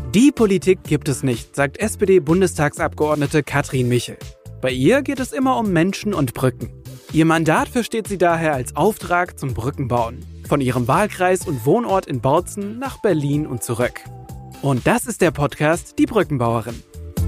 Die Politik gibt es nicht, sagt SPD-Bundestagsabgeordnete Katrin Michel. Bei ihr geht es immer um Menschen und Brücken. Ihr Mandat versteht sie daher als Auftrag zum Brückenbauen. Von ihrem Wahlkreis und Wohnort in Bautzen nach Berlin und zurück. Und das ist der Podcast Die Brückenbauerin.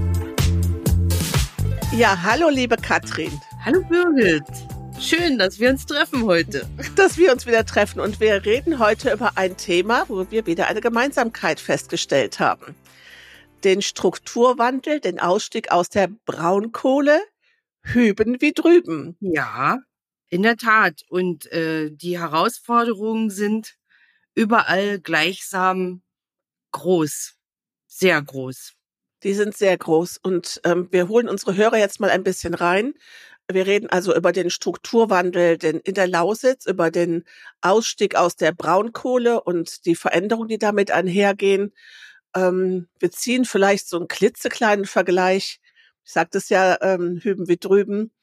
Ja, hallo liebe Katrin. Hallo Birgit. Schön, dass wir uns treffen heute. Dass wir uns wieder treffen und wir reden heute über ein Thema, wo wir wieder eine Gemeinsamkeit festgestellt haben. Den Strukturwandel, den Ausstieg aus der Braunkohle, hüben wie drüben. Ja, in der Tat. Und die Herausforderungen sind überall gleichsam groß, sehr groß. Die sind sehr groß und wir holen unsere Hörer jetzt mal ein bisschen rein. Wir reden also über den Strukturwandel in der Lausitz, über den Ausstieg aus der Braunkohle und die Veränderungen, die damit einhergehen. Wir ziehen vielleicht so einen klitzekleinen Vergleich, ich sagte es ja, hüben wie drüben,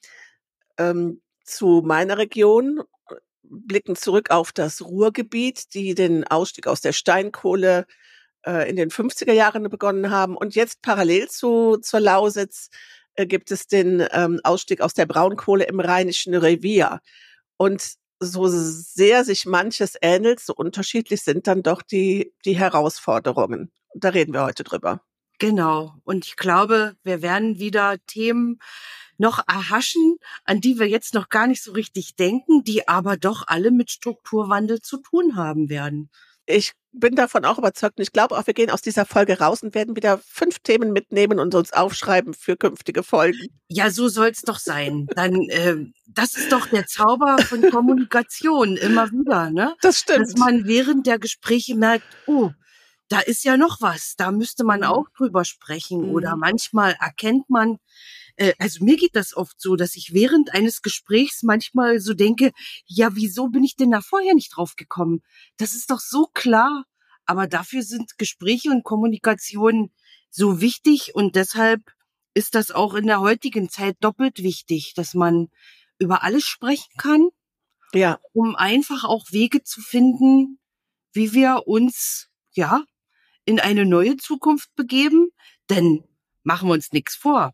zu meiner Region, blicken zurück auf das Ruhrgebiet, die den Ausstieg aus der Steinkohle in den 50er Jahren begonnen haben. Und jetzt parallel zur Lausitz gibt es den Ausstieg aus der Braunkohle im Rheinischen Revier. Und so sehr sich manches ähnelt, so unterschiedlich sind dann doch die Herausforderungen. Und da reden wir heute drüber. Genau. Und ich glaube, wir werden wieder Themen noch erhaschen, an die wir jetzt noch gar nicht so richtig denken, die aber doch alle mit Strukturwandel zu tun haben werden. Ich bin davon auch überzeugt und ich glaube auch, wir gehen aus dieser Folge raus und werden wieder 5 Themen mitnehmen und uns aufschreiben für künftige Folgen. Ja, so soll's doch sein. Dann, das ist doch der Zauber von Kommunikation immer wieder, ne? Das stimmt. Dass man während der Gespräche merkt, oh, da ist ja noch was, da müsste man auch drüber sprechen. Oder manchmal erkennt man, also mir geht das oft so, dass ich während eines Gesprächs manchmal so denke, ja, wieso bin ich denn da vorher nicht drauf gekommen? Das ist doch so klar. Aber dafür sind Gespräche und Kommunikation so wichtig und deshalb ist das auch in der heutigen Zeit doppelt wichtig, dass man über alles sprechen kann, ja, um einfach auch Wege zu finden, wie wir uns, ja, in eine neue Zukunft begeben. Denn machen wir uns nichts vor.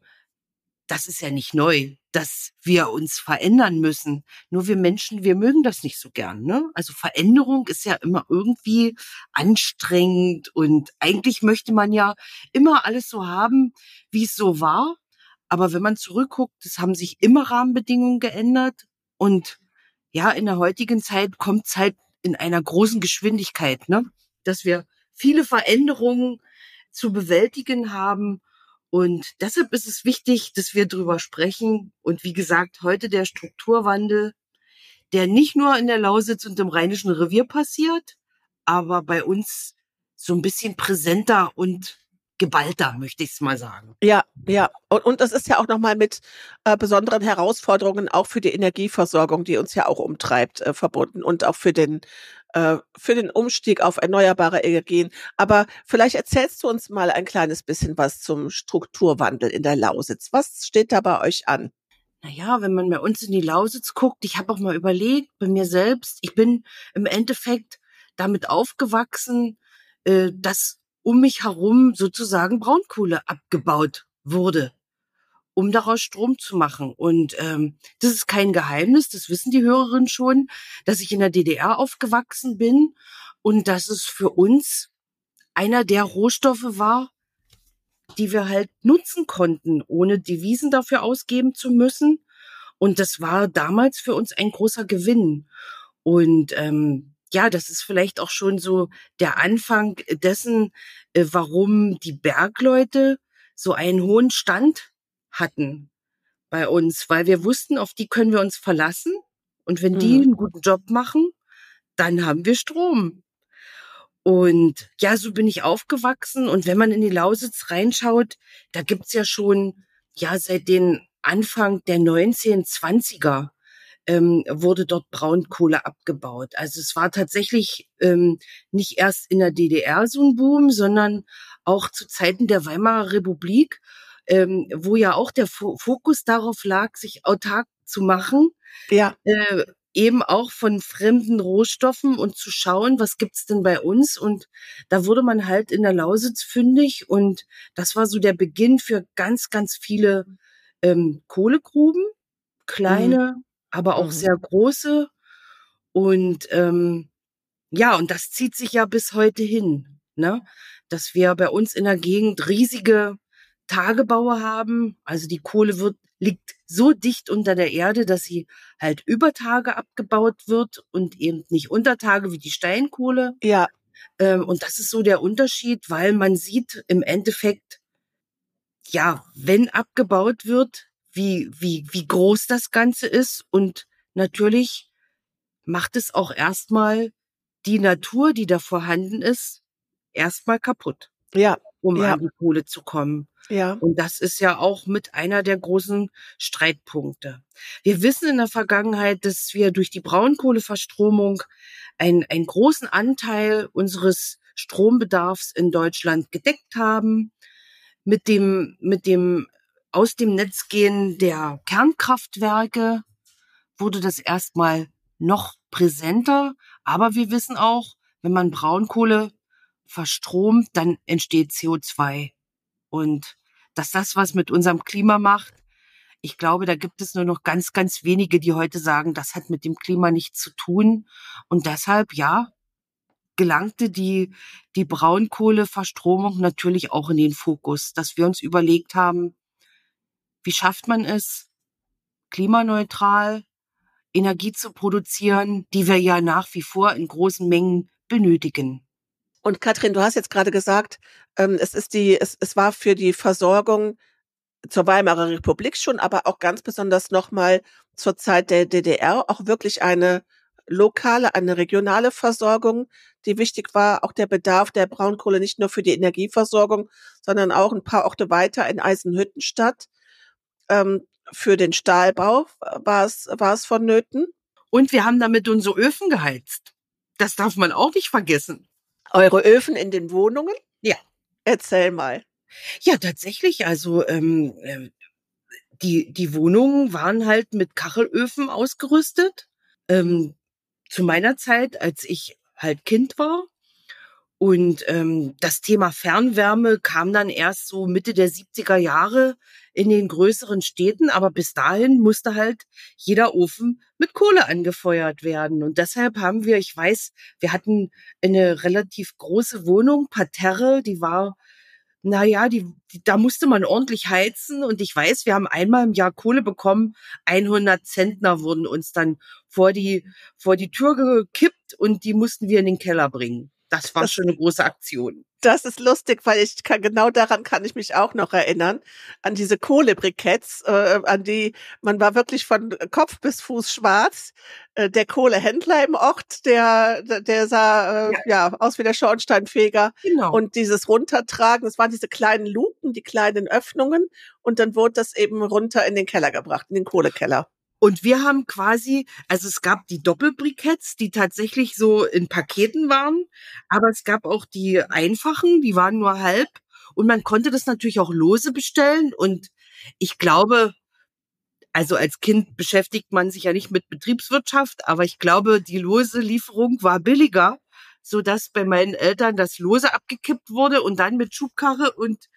Das ist ja nicht neu, dass wir uns verändern müssen. Nur wir Menschen, wir mögen das nicht so gern, ne? Also Veränderung ist ja immer irgendwie anstrengend und eigentlich möchte man ja immer alles so haben, wie es so war. Aber wenn man zurückguckt, es haben sich immer Rahmenbedingungen geändert und ja, in der heutigen Zeit kommt es halt in einer großen Geschwindigkeit, ne? Dass wir viele Veränderungen zu bewältigen haben. Und deshalb ist es wichtig, dass wir drüber sprechen. Und wie gesagt, heute der Strukturwandel, der nicht nur in der Lausitz und im Rheinischen Revier passiert, aber bei uns so ein bisschen präsenter und geballter, möchte ich es mal sagen. Ja. Und das ist ja auch nochmal mit besonderen Herausforderungen auch für die Energieversorgung, die uns ja auch umtreibt, verbunden und auch für den Umstieg auf erneuerbare Energien. Aber vielleicht erzählst du uns mal ein kleines bisschen was zum Strukturwandel in der Lausitz. Was steht da bei euch an? Naja, wenn man bei uns in die Lausitz guckt, ich habe auch mal überlegt, bei mir selbst, ich bin im Endeffekt damit aufgewachsen, dass um mich herum sozusagen Braunkohle abgebaut wurde, um daraus Strom zu machen. Und das ist kein Geheimnis, das wissen die Hörerinnen schon, dass ich in der DDR aufgewachsen bin und dass es für uns einer der Rohstoffe war, die wir halt nutzen konnten, ohne Devisen dafür ausgeben zu müssen. Und das war damals für uns ein großer Gewinn. Und ja, das ist vielleicht auch schon so der Anfang dessen, warum die Bergleute so einen hohen Stand hatten bei uns, weil wir wussten, auf die können wir uns verlassen. Und wenn die einen guten Job machen, dann haben wir Strom. Und ja, so bin ich aufgewachsen. Und wenn man in die Lausitz reinschaut, da gibt's ja schon, ja, seit den Anfang der 1920er wurde dort Braunkohle abgebaut. Also es war tatsächlich nicht erst in der DDR so ein Boom, sondern auch zu Zeiten der Weimarer Republik, wo ja auch der Fokus darauf lag, sich autark zu machen. Ja. eben auch von fremden Rohstoffen und zu schauen, was gibt's denn bei uns? Und da wurde man halt in der Lausitz fündig und das war so der Beginn für ganz, ganz viele Kohlegruben, Mhm. kleine, aber auch Mhm. sehr große. Und ja, und das zieht sich ja bis heute hin, ne? Dass wir bei uns in der Gegend riesige Tagebaue haben. Also die Kohle liegt so dicht unter der Erde, dass sie halt über Tage abgebaut wird und eben nicht unter Tage wie die Steinkohle. Ja, Und das ist so der Unterschied, weil man sieht im Endeffekt, ja, wenn abgebaut wird, wie groß das Ganze ist. Und natürlich macht es auch erstmal die Natur, die da vorhanden ist, erstmal kaputt, ja, um ja, an die Kohle zu kommen. ja. Und das ist ja auch mit einer der großen Streitpunkte. Wir wissen in der Vergangenheit, dass wir durch die Braunkohleverstromung einen großen Anteil unseres Strombedarfs in Deutschland gedeckt haben. Mit dem aus dem Netz gehen der Kernkraftwerke wurde das erstmal noch präsenter. Aber wir wissen auch, wenn man Braunkohle verstromt, dann entsteht CO2. Und dass das was mit unserem Klima macht, ich glaube, da gibt es nur noch ganz, ganz wenige, die heute sagen, das hat mit dem Klima nichts zu tun. Und deshalb, ja, gelangte die Braunkohleverstromung natürlich auch in den Fokus, dass wir uns überlegt haben, wie schafft man es, klimaneutral Energie zu produzieren, die wir ja nach wie vor in großen Mengen benötigen. Und Katrin, du hast jetzt gerade gesagt, es war für die Versorgung zur Weimarer Republik schon, aber auch ganz besonders nochmal zur Zeit der DDR auch wirklich eine lokale, eine regionale Versorgung, die wichtig war. Auch der Bedarf der Braunkohle nicht nur für die Energieversorgung, sondern auch ein paar Orte weiter in Eisenhüttenstadt. Für den Stahlbau war es vonnöten. Und wir haben damit unsere Öfen geheizt. Das darf man auch nicht vergessen. Eure Öfen in den Wohnungen? Ja. Erzähl mal. Ja, tatsächlich. Also die Wohnungen waren halt mit Kachelöfen ausgerüstet. Zu meiner Zeit, als ich halt Kind war. Und das Thema Fernwärme kam dann erst so Mitte der 70er Jahre in den größeren Städten. Aber bis dahin musste halt jeder Ofen mit Kohle angefeuert werden. Und deshalb haben wir, ich weiß, wir hatten eine relativ große Wohnung, Parterre, die war, naja, da musste man ordentlich heizen. Und ich weiß, wir haben einmal im Jahr Kohle bekommen. 100 Zentner wurden uns dann vor die Tür gekippt und die mussten wir in den Keller bringen. Das war Das schon eine große Aktion. Das ist lustig, weil genau daran kann ich mich auch noch erinnern, an diese Kohlebriketts, an die, man war wirklich von Kopf bis Fuß schwarz. Der Kohlehändler im Ort, der sah, Ja, ja, aus wie der Schornsteinfeger. genau. Und dieses Runtertragen, das waren diese kleinen Luken, die kleinen Öffnungen. Und dann wurde das eben runter in den Keller gebracht, in den Kohlekeller. Und wir haben quasi, also es gab die Doppelbriketts, die tatsächlich so in Paketen waren, aber es gab auch die einfachen, die waren nur halb. Und man konnte das natürlich auch lose bestellen. Und ich glaube, also als Kind beschäftigt man sich ja nicht mit Betriebswirtschaft, aber ich glaube, die lose Lieferung war billiger, so dass bei meinen Eltern das lose abgekippt wurde und dann mit Schubkarre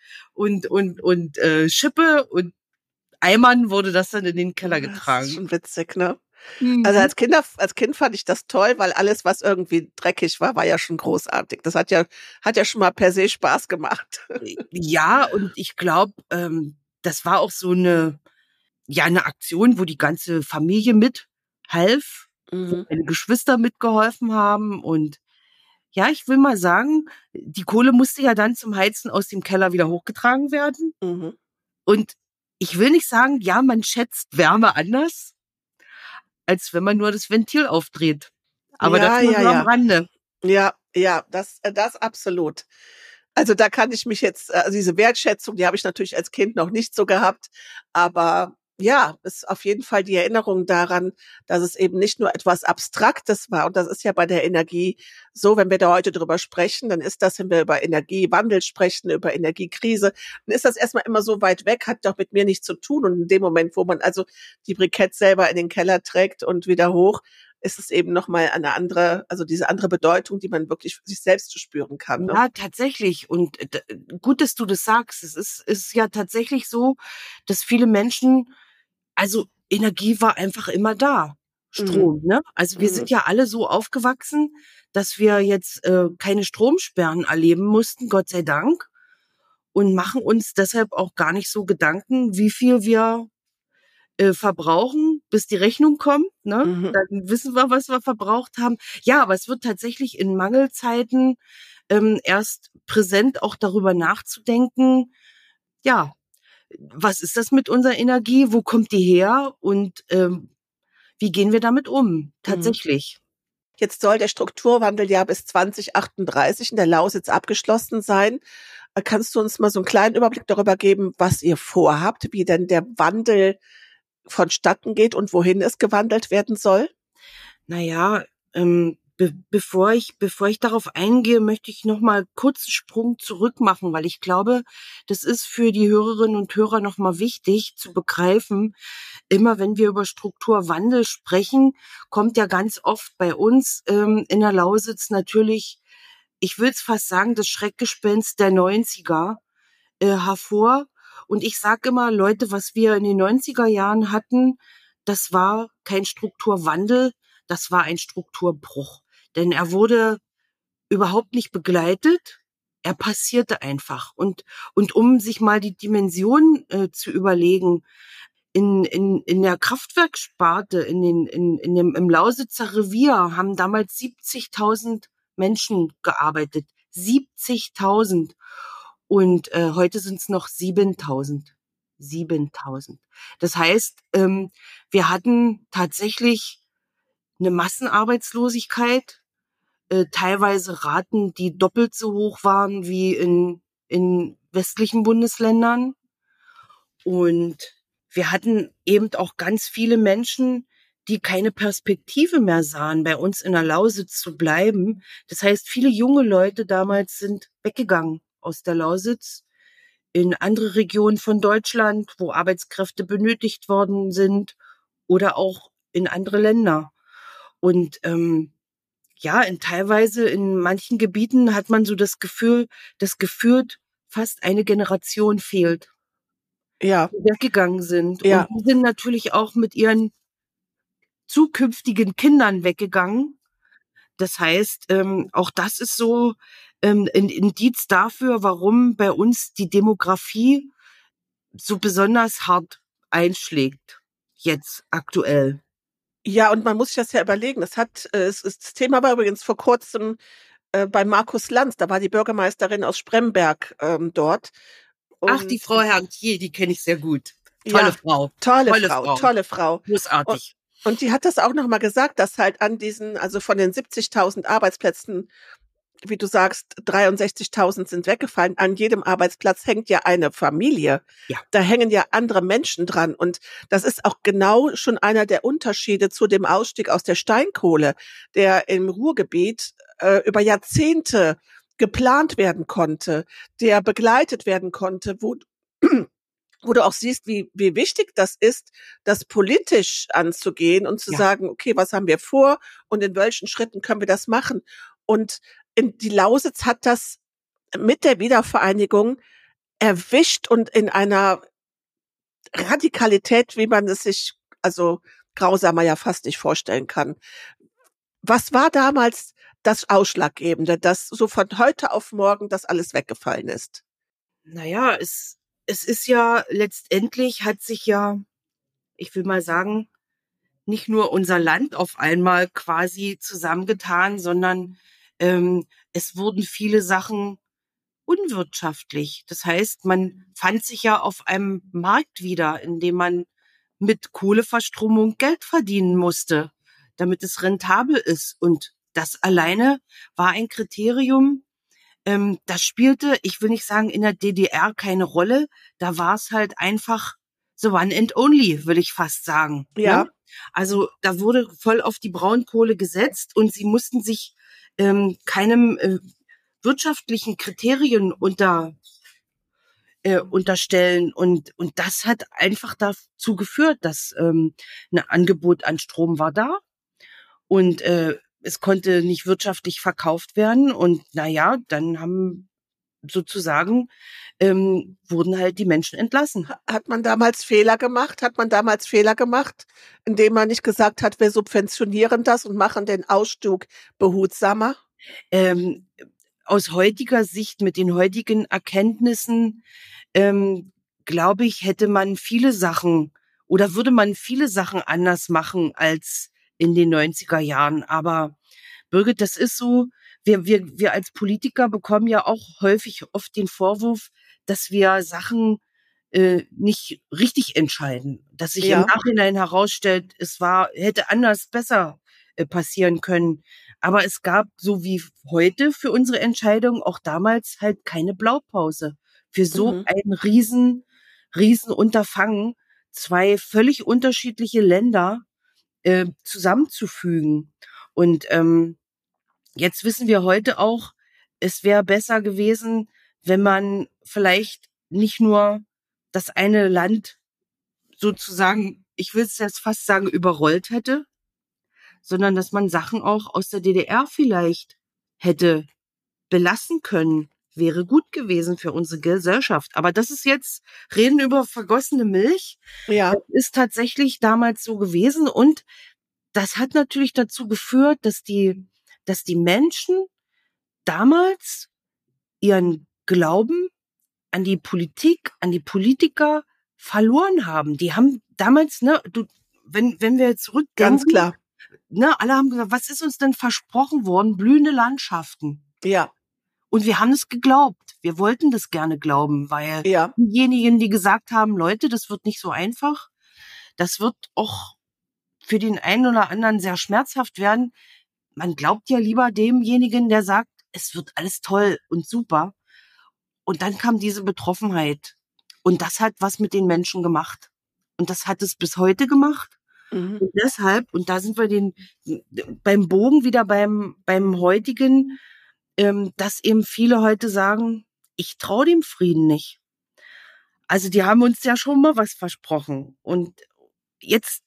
und Schippe und Eimern wurde das dann in den Keller Das ist getragen. schon witzig, ne? Also Mhm. als Kind fand ich das toll, weil alles, was irgendwie dreckig war, war ja schon großartig. Das hat ja schon mal per se Spaß gemacht. Ja, und ich glaube, das war auch so eine Aktion, wo die ganze Familie mithalf, wo Mhm. meine Geschwister mitgeholfen haben. Und ja, ich will mal sagen, die Kohle musste ja dann zum Heizen aus dem Keller wieder hochgetragen werden. Mhm. Und ich will nicht sagen, ja, man schätzt Wärme anders, als wenn man nur das Ventil aufdreht. Aber das Ja, nur ja, so am ja. Rande. Ja, ja, das absolut. Also da kann ich mich jetzt, also diese Wertschätzung, die habe ich natürlich als Kind noch nicht so gehabt, aber ja, ist auf jeden Fall die Erinnerung daran, dass es eben nicht nur etwas Abstraktes war. Und das ist ja bei der Energie so, wenn wir da heute drüber sprechen, dann ist das, wenn wir über Energiewandel sprechen, über Energiekrise, dann ist das erstmal immer so weit weg, hat doch mit mir nichts zu tun. Und in dem Moment, wo man also die Briketts selber in den Keller trägt und wieder hoch, ist es eben nochmal eine andere, also diese andere Bedeutung, die man wirklich für sich selbst spüren kann. Ne? Ja, tatsächlich. Und gut, dass du das sagst. Es ist ja tatsächlich so, dass viele Menschen, also Energie war einfach immer da. Mhm. Strom, ne? Also wir sind Mhm. ja alle so aufgewachsen, dass wir jetzt keine Stromsperren erleben mussten, Gott sei Dank, und machen uns deshalb auch gar nicht so Gedanken, wie viel wir verbrauchen, bis die Rechnung kommt, ne? Mhm. Dann wissen wir, was wir verbraucht haben. Ja, aber es wird tatsächlich in Mangelzeiten erst präsent, auch darüber nachzudenken, ja, was ist das mit unserer Energie? Wo kommt die her? Und wie gehen wir damit um? Mhm. Tatsächlich. Jetzt soll der Strukturwandel ja bis 2038 in der Lausitz abgeschlossen sein. Kannst du uns mal so einen kleinen Überblick darüber geben, was ihr vorhabt, wie denn der Wandel vonstatten geht und wohin es gewandelt werden soll? Naja, bevor ich darauf eingehe, möchte ich noch mal kurz einen Sprung zurück machen, weil ich glaube, das ist für die Hörerinnen und Hörer noch mal wichtig zu begreifen. Immer wenn wir über Strukturwandel sprechen, kommt ja ganz oft bei uns in der Lausitz natürlich, ich will es fast sagen, das Schreckgespenst der 90er hervor. Und ich sage immer, Leute, was wir in den 90er Jahren hatten, das war kein Strukturwandel, das war ein Strukturbruch. Denn er wurde überhaupt nicht begleitet, er passierte einfach. Und um sich mal die Dimension zu überlegen, in der Kraftwerkssparte, im Lausitzer Revier haben damals 70.000 Menschen gearbeitet. 70.000. Und heute sind es noch 7.000. 7.000. Das heißt, wir hatten tatsächlich eine Massenarbeitslosigkeit, teilweise Raten, die doppelt so hoch waren wie in westlichen Bundesländern. Und wir hatten eben auch ganz viele Menschen, die keine Perspektive mehr sahen, bei uns in der Lausitz zu bleiben. Das heißt, viele junge Leute damals sind weggegangen aus der Lausitz in andere Regionen von Deutschland, wo Arbeitskräfte benötigt worden sind oder auch in andere Länder. Und ja, teilweise in manchen Gebieten hat man so das Gefühl, dass gefühlt fast eine Generation fehlt, Ja, die weggegangen sind. Und ja. die sind natürlich auch mit ihren zukünftigen Kindern weggegangen. Das heißt, auch das ist so ein Indiz dafür, warum bei uns die Demografie so besonders hart einschlägt, jetzt aktuell. Ja, und man muss sich das ja überlegen. Das Thema war übrigens vor Kurzem bei Markus Lanz, da war die Bürgermeisterin aus Spremberg dort. Ach, die Und Frau Herrn-Thiel, die kenne ich sehr gut. Tolle ja, Frau, tolle tolle Frau, Frau, tolle Frau. Und, großartig. und die hat das auch nochmal gesagt, dass halt an diesen, also von den 70.000 Arbeitsplätzen, wie du sagst, 63.000 sind weggefallen. An jedem Arbeitsplatz hängt ja eine Familie. Ja, Da hängen ja andere Menschen dran. Und das ist auch genau schon einer der Unterschiede zu dem Ausstieg aus der Steinkohle, der im Ruhrgebiet über Jahrzehnte geplant werden konnte, der begleitet werden konnte, wo du auch siehst, wie wichtig das ist, das politisch anzugehen und zu ja, sagen, okay, was haben wir vor und in welchen Schritten können wir das machen? Und die Lausitz hat das mit der Wiedervereinigung erwischt und in einer Radikalität, wie man es sich, also grausamer ja fast nicht vorstellen kann. Was war damals das Ausschlaggebende, dass so von heute auf morgen das alles weggefallen ist? naja, es ist ja letztendlich hat sich ja, ich will mal sagen, nicht nur unser Land auf einmal quasi zusammengetan, sondern es wurden viele Sachen unwirtschaftlich. Das heißt, man fand sich ja auf einem Markt wieder, in dem man mit Kohleverstromung Geld verdienen musste, damit es rentabel ist. Und das alleine war ein Kriterium, das spielte, ich will nicht sagen, in der DDR keine Rolle. Da war es halt einfach the one and only, will ich fast sagen. Ne? Ja, Also da wurde voll auf die Braunkohle gesetzt und sie mussten sich keinem wirtschaftlichen Kriterien unterstellen. Und das hat einfach dazu geführt, dass ein Angebot an Strom war da und es konnte nicht wirtschaftlich verkauft werden. Und naja, dann haben sozusagen wurden halt die Menschen entlassen. Hat man damals Fehler gemacht? Indem man nicht gesagt hat, wir subventionieren das und machen den Ausstieg behutsamer? Aus heutiger Sicht, mit den heutigen Erkenntnissen, glaube ich, hätte man viele Sachen oder würde man viele Sachen anders machen als in den 90er Jahren. Aber Birgit, das ist so, wir als Politiker bekommen ja auch häufig oft den Vorwurf, dass wir Sachen nicht richtig entscheiden, dass sich im Nachhinein herausstellt, hätte anders besser passieren können. Aber es gab, so wie heute für unsere Entscheidung, auch damals halt keine Blaupause für so ein riesen Unterfangen, zwei völlig unterschiedliche Länder zusammenzufügen. Und jetzt wissen wir heute auch, es wäre besser gewesen, wenn man vielleicht nicht nur das eine Land sozusagen, ich will es jetzt fast sagen, überrollt hätte, sondern dass man Sachen auch aus der DDR vielleicht hätte belassen können, wäre gut gewesen für unsere Gesellschaft. Aber das ist jetzt, reden über vergossene Milch. Ja. Das ist tatsächlich damals so gewesen. Und das hat natürlich dazu geführt, dass die Menschen damals ihren Glauben an die Politik, an die Politiker verloren haben. Die haben damals, wenn wir zurückdenken, ganz klar, alle haben gesagt, was ist uns denn versprochen worden? Blühende Landschaften. Ja. Und wir haben es geglaubt. Wir wollten das gerne glauben, weil diejenigen, die gesagt haben, Leute, das wird nicht so einfach, das wird auch für den einen oder anderen sehr schmerzhaft werden. Man glaubt ja lieber demjenigen, der sagt, es wird alles toll und super. Und dann kam diese Betroffenheit. Und das hat was mit den Menschen gemacht. Und das hat es bis heute gemacht. Und deshalb, und da sind wir beim Bogen wieder beim heutigen, dass eben viele heute sagen, ich traue dem Frieden nicht. Also die haben uns ja schon mal was versprochen. Und jetzt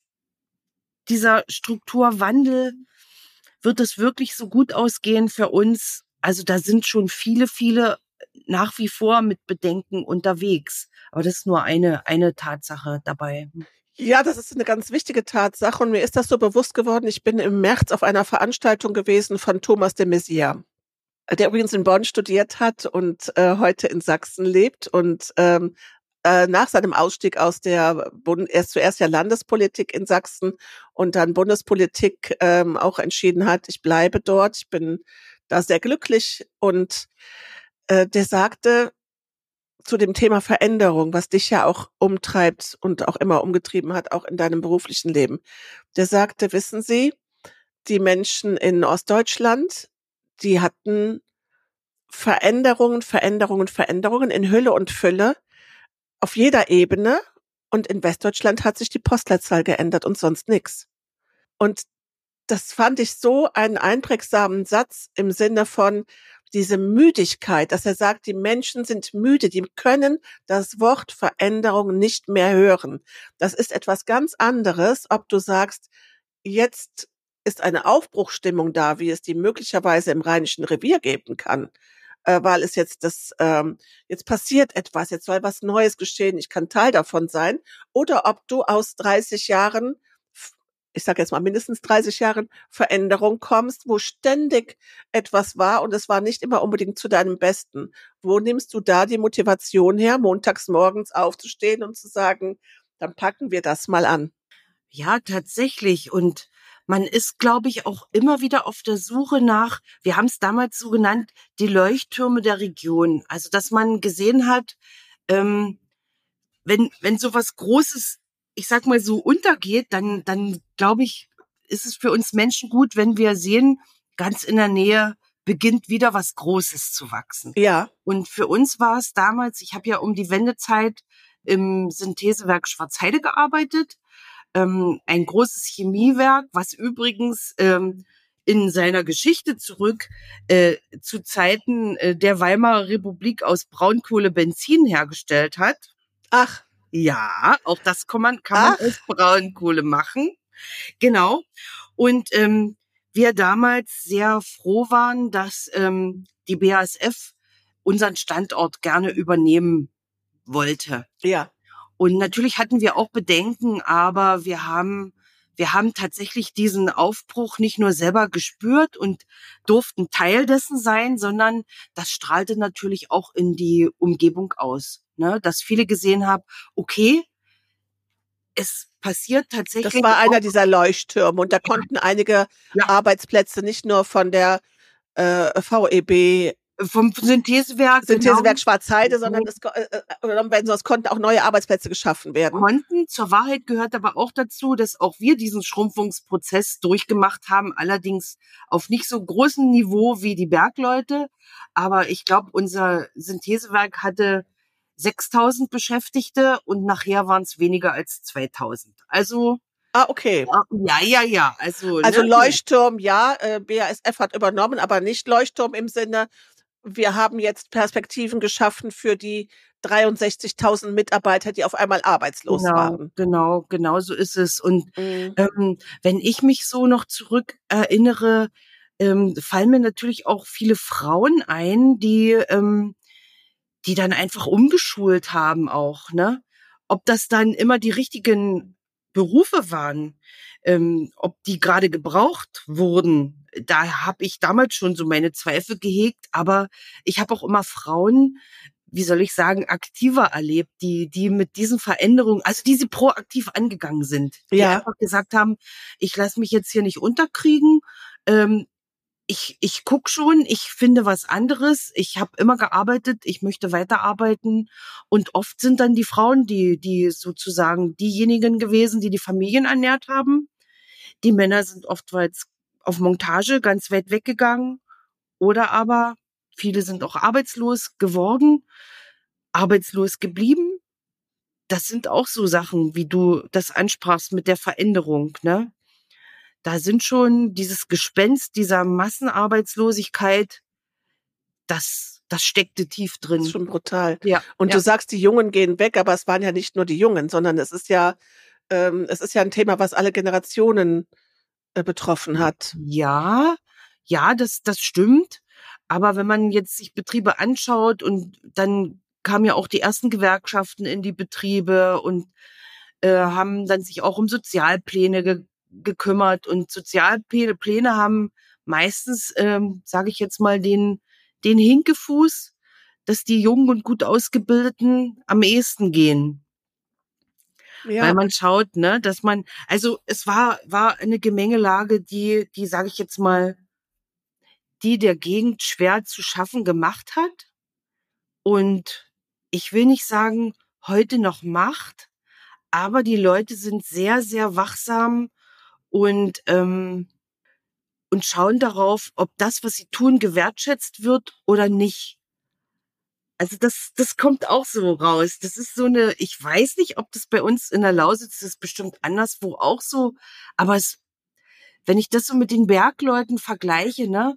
dieser Strukturwandel, wird es wirklich so gut ausgehen für uns? Also da sind schon viele nach wie vor mit Bedenken unterwegs. Aber das ist nur eine Tatsache dabei. Ja, das ist eine ganz wichtige Tatsache und mir ist das so bewusst geworden. Ich bin im März auf einer Veranstaltung gewesen von Thomas de Maizière, der übrigens in Bonn studiert hat und heute in Sachsen lebt und nach seinem Ausstieg aus erst zuerst ja Landespolitik in Sachsen und dann Bundespolitik auch entschieden hat, ich bleibe dort, ich bin da sehr glücklich und der sagte zu dem Thema Veränderung, was dich ja auch umtreibt und auch immer umgetrieben hat, auch in deinem beruflichen Leben. Der sagte, wissen Sie, die Menschen in Ostdeutschland, die hatten Veränderungen in Hülle und Fülle auf jeder Ebene und in Westdeutschland hat sich die Postleitzahl geändert und sonst nichts. Und das fand ich so einen einprägsamen Satz im Sinne von diese Müdigkeit, dass er sagt, die Menschen sind müde, die können das Wort Veränderung nicht mehr hören. Das ist etwas ganz anderes, ob du sagst, jetzt ist eine Aufbruchsstimmung da, wie es die möglicherweise im Rheinischen Revier geben kann, weil es jetzt jetzt passiert etwas, jetzt soll was Neues geschehen, ich kann Teil davon sein, oder ob du aus 30 Jahren, ich sage jetzt mal mindestens 30 Jahren Veränderung kommst, wo ständig etwas war und es war nicht immer unbedingt zu deinem Besten. Wo nimmst du da die Motivation her, montags morgens aufzustehen und zu sagen, dann packen wir das mal an? Ja, tatsächlich. Und man ist, glaube ich, auch immer wieder auf der Suche nach, wir haben es damals so genannt, die Leuchttürme der Region. Also, dass man gesehen hat, wenn sowas Großes, ich sag mal so, untergeht, dann glaube ich, ist es für uns Menschen gut, wenn wir sehen, ganz in der Nähe beginnt wieder was Großes zu wachsen. Ja. Und für uns war es damals, ich habe ja um die Wendezeit im Synthesewerk Schwarzheide gearbeitet, ein großes Chemiewerk, was übrigens in seiner Geschichte zurück zu Zeiten der Weimarer Republik aus Braunkohle Benzin hergestellt hat. Ach. Ja, auch das kann man aus Braunkohle machen. Genau. Und wir damals sehr froh waren, dass die BASF unseren Standort gerne übernehmen wollte. Ja. Und natürlich hatten wir auch Bedenken, aber wir haben tatsächlich diesen Aufbruch nicht nur selber gespürt und durften Teil dessen sein, sondern das strahlte natürlich auch in die Umgebung aus, ne? Dass viele gesehen haben, okay, es passiert tatsächlich. Das war einer dieser Leuchttürme und da konnten einige Arbeitsplätze nicht nur von der VEB vom Synthesewerk Schwarzheide, sondern es konnten auch neue Arbeitsplätze geschaffen werden. Zur Wahrheit gehört aber auch dazu, dass auch wir diesen Schrumpfungsprozess durchgemacht haben, allerdings auf nicht so großem Niveau wie die Bergleute. Aber ich glaube, unser Synthesewerk hatte 6.000 Beschäftigte und nachher waren es weniger als 2.000. Also okay. Ja. Also Leuchtturm, BASF hat übernommen, aber nicht Leuchtturm im Sinne, wir haben jetzt Perspektiven geschaffen für die 63.000 Mitarbeiter, die auf einmal arbeitslos waren. Genau so ist es. Und wenn ich mich so noch zurück erinnere, fallen mir natürlich auch viele Frauen ein, die dann einfach umgeschult haben auch, ne? Ob das dann immer die richtigen Berufe waren, ob die gerade gebraucht wurden, da habe ich damals schon so meine Zweifel gehegt, aber ich habe auch immer Frauen, wie soll ich sagen, aktiver erlebt, die mit diesen Veränderungen, also die sie proaktiv angegangen sind, die einfach gesagt haben, ich lasse mich jetzt hier nicht unterkriegen, ich guck schon, ich finde was anderes, ich habe immer gearbeitet, ich möchte weiterarbeiten und oft sind dann die Frauen, die sozusagen diejenigen gewesen, die Familien ernährt haben. Die Männer sind oftmals auf Montage ganz weit weggegangen oder aber viele sind auch arbeitslos geworden, arbeitslos geblieben. Das sind auch so Sachen, wie du das ansprachst mit der Veränderung, ne? Da sind schon dieses Gespenst dieser Massenarbeitslosigkeit, das steckte tief drin. Das ist schon brutal. Ja. Und du sagst, die Jungen gehen weg, aber es waren ja nicht nur die Jungen, sondern es ist ja ein Thema, was alle Generationen betroffen hat. Ja, das stimmt. Aber wenn man jetzt sich Betriebe anschaut und dann kamen ja auch die ersten Gewerkschaften in die Betriebe und haben dann sich auch um Sozialpläne gekümmert und Sozialpläne haben meistens, sage ich jetzt mal, den Hinkefuß, dass die jungen und gut ausgebildeten am ehesten gehen. Ja. Weil man schaut, ne, dass man, also es war eine Gemengelage, die sage ich jetzt mal, die der Gegend schwer zu schaffen gemacht hat und ich will nicht sagen, heute noch macht, aber die Leute sind sehr, sehr wachsam und schauen darauf, ob das, was sie tun, gewertschätzt wird oder nicht. Also das kommt auch so raus. Das ist so eine, ich weiß nicht, ob das bei uns in der Lausitz ist, bestimmt anderswo auch so, aber wenn ich das so mit den Bergleuten vergleiche, ne,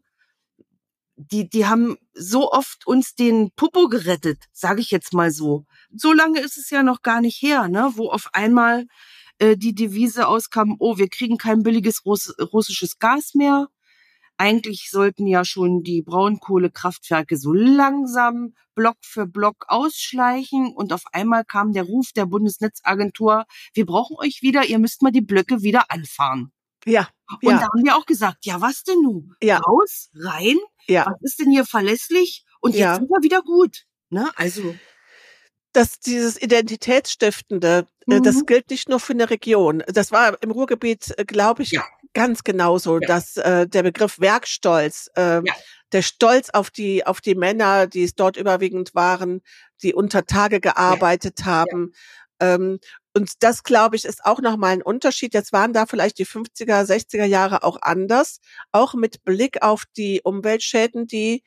die haben so oft uns den Popo gerettet, sage ich jetzt mal so. So lange ist es ja noch gar nicht her, ne, wo auf einmal die Devise auskam, oh, wir kriegen kein billiges russisches Gas mehr. Eigentlich sollten ja schon die Braunkohlekraftwerke so langsam Block für Block ausschleichen und auf einmal kam der Ruf der Bundesnetzagentur, wir brauchen euch wieder, ihr müsst mal die Blöcke wieder anfahren. Ja. Und da haben wir auch gesagt, ja, was denn nun? Ja. Raus, rein, was ist denn hier verlässlich? Und jetzt sind wir wieder gut. Ne? Also dieses Identitätsstiftende, das gilt nicht nur für eine Region. Das war im Ruhrgebiet, glaube ich, ganz genauso, dass der Begriff Werkstolz, der Stolz auf die Männer, die es dort überwiegend waren, die unter Tage gearbeitet haben. Und das, glaube ich, ist auch nochmal ein Unterschied. Jetzt waren da vielleicht die 50er, 60er Jahre auch anders, auch mit Blick auf die Umweltschäden, die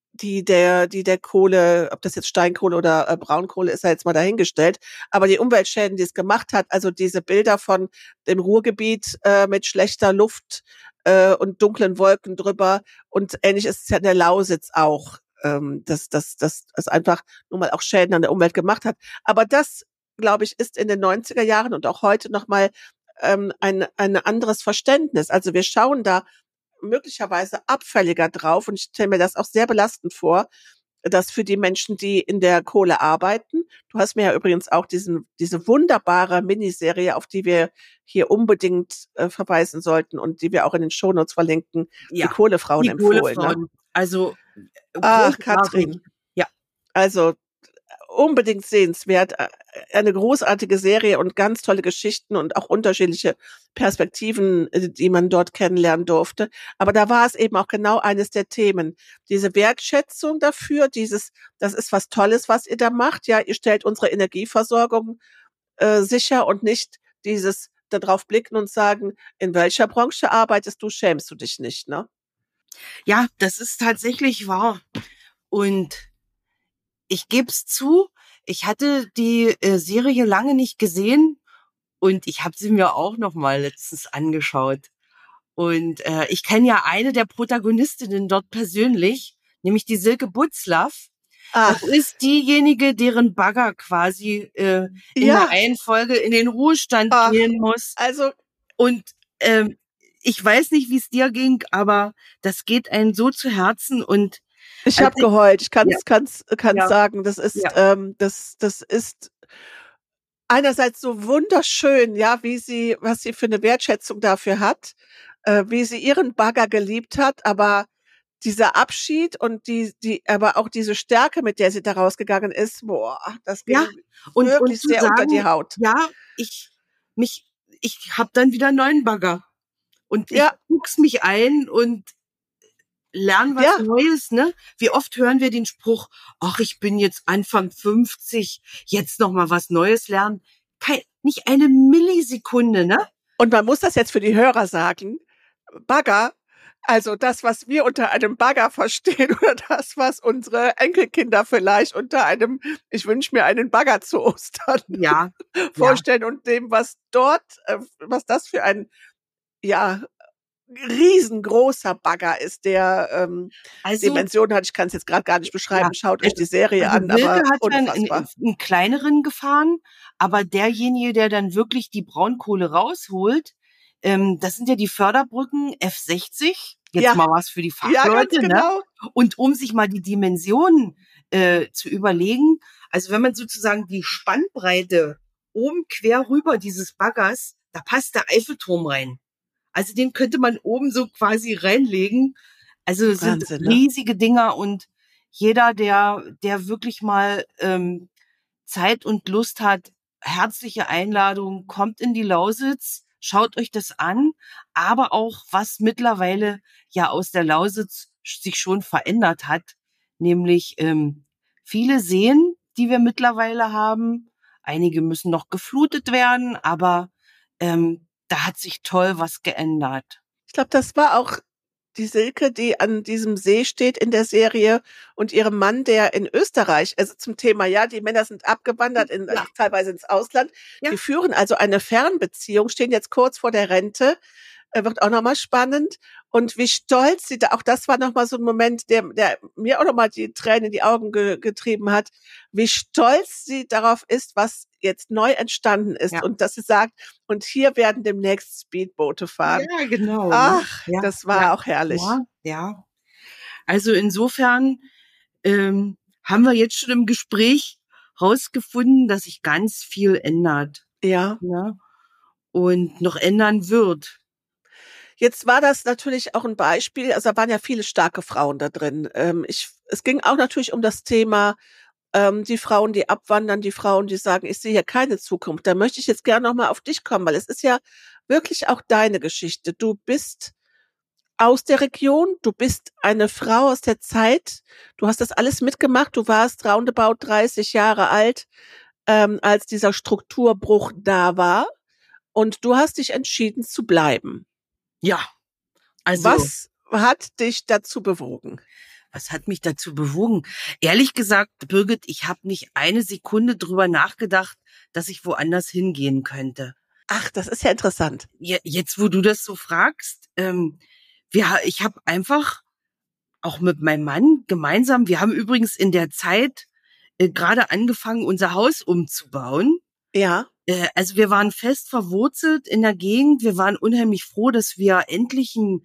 der Kohle, ob das jetzt Steinkohle oder Braunkohle ist, ja jetzt mal dahingestellt, aber die Umweltschäden, die es gemacht hat, also diese Bilder von dem Ruhrgebiet mit schlechter Luft und dunklen Wolken drüber und ähnlich ist es ja in der Lausitz auch, dass einfach nun mal auch Schäden an der Umwelt gemacht hat. Aber das, glaube ich, ist in den 90er Jahren und auch heute nochmal ein anderes Verständnis. Also wir schauen da möglicherweise abfälliger drauf. Und ich stelle mir das auch sehr belastend vor, dass für die Menschen, die in der Kohle arbeiten, du hast mir ja übrigens auch diese wunderbare Miniserie, auf die wir hier unbedingt verweisen sollten und die wir auch in den Shownotes verlinken, die Kohlefrauen die empfohlen. Kohlefrauen. Ne? Also Ach, Katrin. Ja. Also unbedingt sehenswert. Eine großartige Serie und ganz tolle Geschichten und auch unterschiedliche Perspektiven, die man dort kennenlernen durfte. Aber da war es eben auch genau eines der Themen. Diese Wertschätzung dafür, das ist was Tolles, was ihr da macht. Ja, ihr stellt unsere Energieversorgung sicher und nicht dieses darauf blicken und sagen, in welcher Branche arbeitest du, schämst du dich nicht, ne? Ja, das ist tatsächlich wahr. Und ich geb's zu, ich hatte die Serie lange nicht gesehen und ich habe sie mir auch noch mal letztens angeschaut. Und ich kenne ja eine der Protagonistinnen dort persönlich, nämlich die Silke Butzlaff. Das ist diejenige, deren Bagger quasi in der Reihenfolge in den Ruhestand gehen muss. Also und ich weiß nicht, wie es dir ging, aber das geht einem so zu Herzen und ich habe geheult. Ich kann sagen, das ist das ist einerseits so wunderschön, ja, was sie für eine Wertschätzung dafür hat, wie sie ihren Bagger geliebt hat, aber dieser Abschied und aber auch diese Stärke, mit der sie da rausgegangen ist, boah, das ging wirklich sehr sagen, unter die Haut. Ja, ich habe dann wieder einen neuen Bagger und ich guck's mich ein und lerne was Neues, ne? Wie oft hören wir den Spruch, ach, ich bin jetzt Anfang 50, jetzt noch mal was Neues lernen. Nicht eine Millisekunde, ne? Und man muss das jetzt für die Hörer sagen, Bagger, also das, was wir unter einem Bagger verstehen oder das, was unsere Enkelkinder vielleicht unter einem, ich wünsche mir einen Bagger zu Ostern vorstellen und dem, was das für ein, riesengroßer Bagger ist, der Dimensionen hat. Ich kann es jetzt gerade gar nicht beschreiben. Schaut euch die Serie an. Silke aber hat einen kleineren gefahren, aber derjenige, der dann wirklich die Braunkohle rausholt, das sind ja die Förderbrücken F60. Jetzt mal was für die Fachleute. Genau. Ne? Und um sich mal die Dimensionen zu überlegen, also wenn man sozusagen die Spannbreite oben quer rüber dieses Baggers, da passt der Eiffelturm rein. Also den könnte man oben so quasi reinlegen. Also es sind riesige Dinger und jeder, der wirklich mal Zeit und Lust hat, herzliche Einladung, kommt in die Lausitz, schaut euch das an, aber auch was mittlerweile ja aus der Lausitz sich schon verändert hat, nämlich viele Seen, die wir mittlerweile haben. Einige müssen noch geflutet werden, aber da hat sich toll was geändert. Ich glaube, das war auch die Silke, die an diesem See steht in der Serie und ihrem Mann, der in Österreich, also zum Thema, die Männer sind abgewandert, teilweise ins Ausland. Ja. Die führen also eine Fernbeziehung, stehen jetzt kurz vor der Rente, wird auch nochmal spannend. Und wie stolz sie da, auch das war nochmal so ein Moment, der mir auch nochmal die Tränen in die Augen getrieben hat, wie stolz sie darauf ist, was jetzt neu entstanden ist. Ja. Und dass sie sagt, und hier werden demnächst Speedboote fahren. Ja, genau. Ach, das war auch herrlich. Ja. Also insofern haben wir jetzt schon im Gespräch rausgefunden, dass sich ganz viel ändert. Ja. Und noch ändern wird. Jetzt war das natürlich auch ein Beispiel, also da waren ja viele starke Frauen da drin. Es ging auch natürlich um das Thema, die Frauen, die abwandern, die Frauen, die sagen, ich sehe hier keine Zukunft. Da möchte ich jetzt gerne nochmal auf dich kommen, weil es ist ja wirklich auch deine Geschichte. Du bist aus der Region, du bist eine Frau aus der Zeit, du hast das alles mitgemacht, du warst roundabout 30 Jahre alt, als dieser Strukturbruch da war und du hast dich entschieden zu bleiben. Ja, also. Was hat dich dazu bewogen? Was hat mich dazu bewogen? Ehrlich gesagt, Birgit, ich habe nicht eine Sekunde drüber nachgedacht, dass ich woanders hingehen könnte. Ach, das ist ja interessant. Jetzt, wo du das so fragst, ich habe einfach auch mit meinem Mann gemeinsam, wir haben übrigens in der Zeit gerade angefangen, unser Haus umzubauen. Ja. Also wir waren fest verwurzelt in der Gegend. Wir waren unheimlich froh, dass wir endlich ein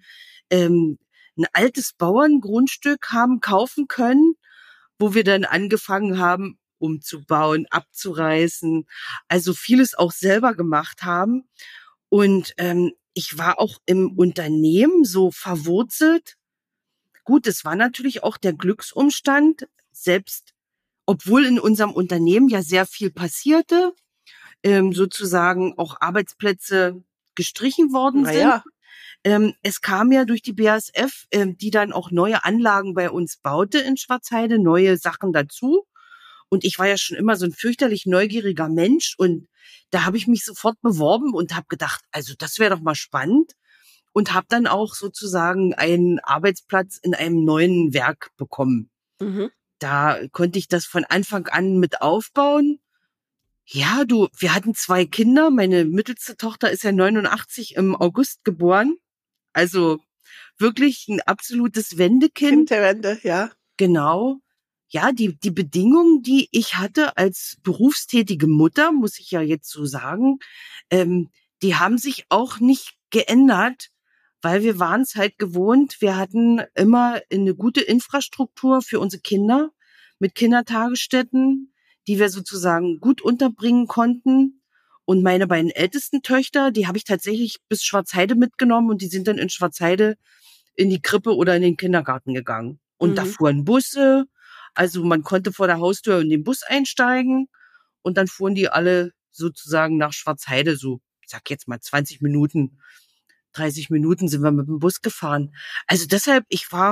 ein altes Bauerngrundstück haben kaufen können, wo wir dann angefangen haben, umzubauen, abzureißen, also vieles auch selber gemacht haben. Und ich war auch im Unternehmen so verwurzelt. Gut, es war natürlich auch der Glücksumstand, selbst obwohl in unserem Unternehmen ja sehr viel passierte, sozusagen auch Arbeitsplätze gestrichen worden sind. Naja, Es kam ja durch die BASF, die dann auch neue Anlagen bei uns baute in Schwarzheide, neue Sachen dazu. Und ich war ja schon immer so ein fürchterlich neugieriger Mensch. Und da habe ich mich sofort beworben und habe gedacht, also das wäre doch mal spannend. Und habe dann auch sozusagen einen Arbeitsplatz in einem neuen Werk bekommen. mhm. Da konnte ich das von Anfang an mit aufbauen. Ja, wir hatten 2 Kinder. Meine mittelste Tochter ist ja 89 im August geboren. Also wirklich ein absolutes Wendekind. Kind der Wende, ja. Genau. Ja, die Bedingungen, die ich hatte als berufstätige Mutter, muss ich ja jetzt so sagen, die haben sich auch nicht geändert, weil wir waren es halt gewohnt. Wir hatten immer eine gute Infrastruktur für unsere Kinder mit Kindertagesstätten, die wir sozusagen gut unterbringen konnten. Und meine beiden ältesten Töchter, die habe ich tatsächlich bis Schwarzheide mitgenommen und die sind dann in Schwarzheide in die Krippe oder in den Kindergarten gegangen. Und da fuhren Busse, also man konnte vor der Haustür in den Bus einsteigen und dann fuhren die alle sozusagen nach Schwarzheide, so, ich sag jetzt mal 20 Minuten, 30 Minuten sind wir mit dem Bus gefahren. Also deshalb,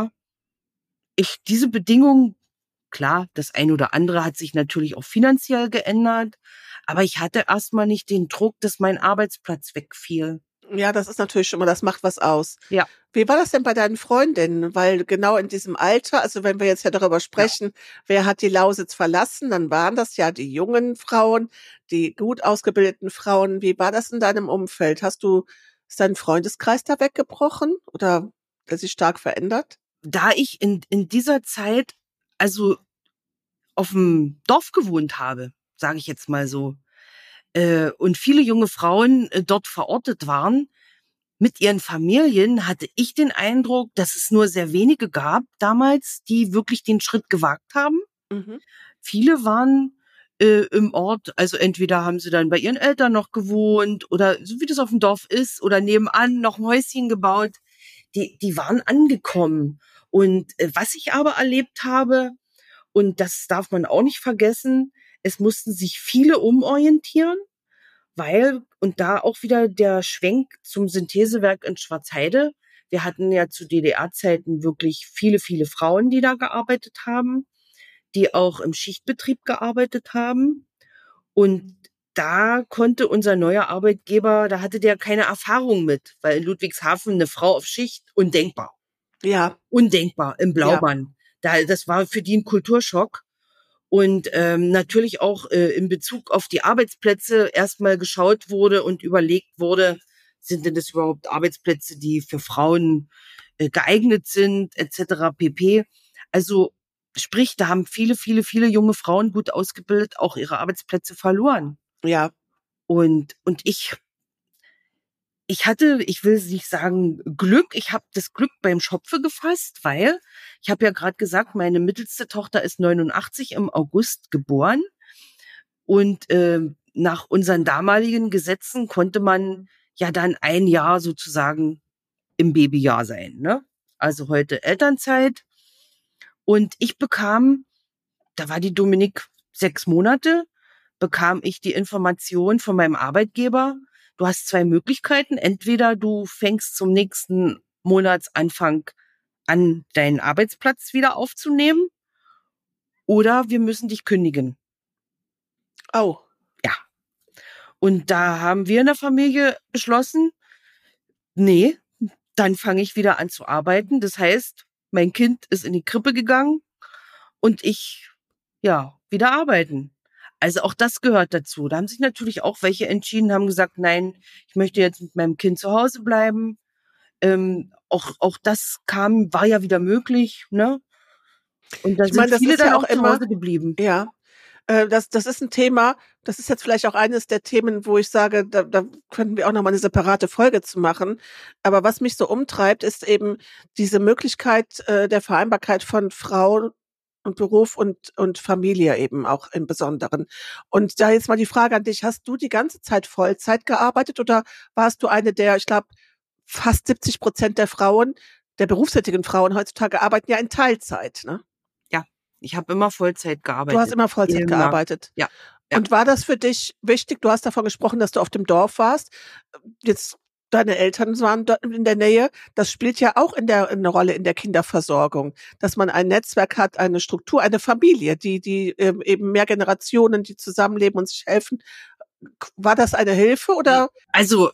diese Bedingungen, klar, das ein oder andere hat sich natürlich auch finanziell geändert, aber ich hatte erstmal nicht den Druck, dass mein Arbeitsplatz wegfiel. Ja, das ist natürlich schon mal, das macht was aus. Ja. Wie war das denn bei deinen Freundinnen? Weil genau in diesem Alter, also wenn wir jetzt ja darüber sprechen, wer hat die Lausitz verlassen, dann waren das ja die jungen Frauen, die gut ausgebildeten Frauen. Wie war das in deinem Umfeld? Ist dein Freundeskreis da weggebrochen oder der sich stark verändert? Da ich in dieser Zeit also auf dem Dorf gewohnt habe, sage ich jetzt mal so, und viele junge Frauen dort verortet waren, mit ihren Familien, hatte ich den Eindruck, dass es nur sehr wenige gab damals, die wirklich den Schritt gewagt haben. Mhm. Viele waren im Ort, also entweder haben sie dann bei ihren Eltern noch gewohnt oder so wie das auf dem Dorf ist oder nebenan noch ein Häuschen gebaut. Die waren angekommen. Und was ich aber erlebt habe, und das darf man auch nicht vergessen, es mussten sich viele umorientieren, weil, und da auch wieder der Schwenk zum Synthesewerk in Schwarzheide. Wir hatten ja zu DDR-Zeiten wirklich viele, viele Frauen, die da gearbeitet haben, die auch im Schichtbetrieb gearbeitet haben. Und da konnte unser neuer Arbeitgeber, da hatte der keine Erfahrung mit, weil in Ludwigshafen eine Frau auf Schicht, undenkbar. Ja, Undenkbar im Blaubann. Das war für die ein Kulturschock. Und natürlich auch in Bezug auf die Arbeitsplätze erstmal geschaut wurde und überlegt wurde, sind denn das überhaupt Arbeitsplätze, die für Frauen geeignet sind, etc. pp. Also sprich, da haben viele, viele, viele junge Frauen gut ausgebildet auch ihre Arbeitsplätze verloren. ja. Und ich hatte, ich will nicht sagen Glück, ich habe das Glück beim Schopfe gefasst, weil ich habe ja gerade gesagt, meine mittelste Tochter ist 89 im August geboren und nach unseren damaligen Gesetzen konnte man ja dann ein Jahr sozusagen im Babyjahr sein, ne? Also heute Elternzeit und ich bekam, da war die Dominik 6 Monate, bekam ich die Information von meinem Arbeitgeber, du hast 2 Möglichkeiten. Entweder du fängst zum nächsten Monatsanfang an, deinen Arbeitsplatz wieder aufzunehmen, oder wir müssen dich kündigen. Oh, Ja. Und da haben wir in der Familie beschlossen, nee, dann fange ich wieder an zu arbeiten. Das heißt, mein Kind ist in die Krippe gegangen und ich, ja, wieder arbeiten. Also auch das gehört dazu. Da haben sich natürlich auch welche entschieden, haben gesagt, nein, ich möchte jetzt mit meinem Kind zu Hause bleiben. Auch das war ja wieder möglich, ne? Und da ich meine, sind das viele ist dann ja auch auch zu immer, Hause geblieben. ja. Das ist ein Thema, das ist jetzt vielleicht auch eines der Themen, wo ich sage, da könnten wir auch noch mal eine separate Folge zu machen. Aber was mich so umtreibt, ist eben diese Möglichkeit der Vereinbarkeit von Frau und Beruf und Familie eben auch im Besonderen. Und da jetzt mal die Frage an dich, hast du die ganze Zeit Vollzeit gearbeitet oder warst du eine der, ich glaube, fast 70% der Frauen, der berufstätigen Frauen heutzutage arbeiten ja in Teilzeit, ne? Ja, ich habe immer Vollzeit Du hast gearbeitet. immer Vollzeit Immer. gearbeitet. Ja. Und war das für dich wichtig? Du hast davon gesprochen, dass du auf dem Dorf warst. Jetzt deine Eltern waren dort in der Nähe. Das spielt ja auch eine Rolle in der Kinderversorgung, dass man ein Netzwerk hat, eine Struktur, eine Familie, die eben mehr Generationen, die zusammenleben und sich helfen. War das eine Hilfe oder? Also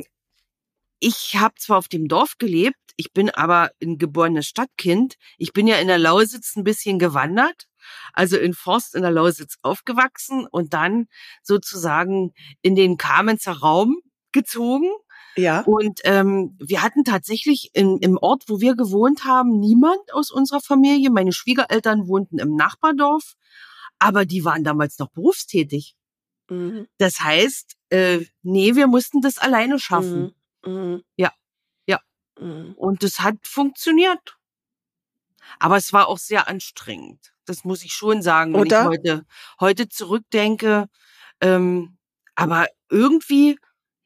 ich habe zwar auf dem Dorf gelebt, ich bin aber ein geborenes Stadtkind. Ich bin ja in der Lausitz ein bisschen gewandert, also in Forst in der Lausitz aufgewachsen und dann sozusagen in den Kamenzer Raum gezogen. Ja. Und wir hatten tatsächlich im Ort, wo wir gewohnt haben, niemand aus unserer Familie. Meine Schwiegereltern wohnten im Nachbardorf, aber die waren damals noch berufstätig. Mhm. Das heißt, nee, wir mussten das alleine schaffen. Mhm. Ja. Mhm. Und das hat funktioniert. Aber es war auch sehr anstrengend. Das muss ich schon sagen, wenn Oder? ich heute zurückdenke. Aber irgendwie,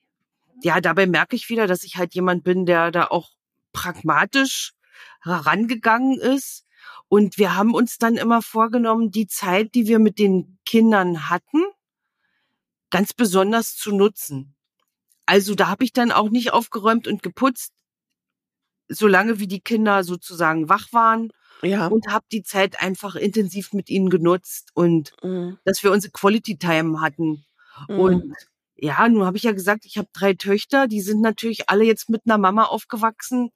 ja, dabei merke ich wieder, dass ich halt jemand bin, der da auch pragmatisch herangegangen ist. Und wir haben uns dann immer vorgenommen, die Zeit, die wir mit den Kindern hatten, ganz besonders zu nutzen. Also da habe ich dann auch nicht aufgeräumt und geputzt, solange wie die Kinder sozusagen wach waren. Ja. Und habe die Zeit einfach intensiv mit ihnen genutzt und dass wir unsere Quality Time hatten. Und ja, nun habe ich ja gesagt, ich habe 3 Töchter, die sind natürlich alle jetzt mit einer Mama aufgewachsen.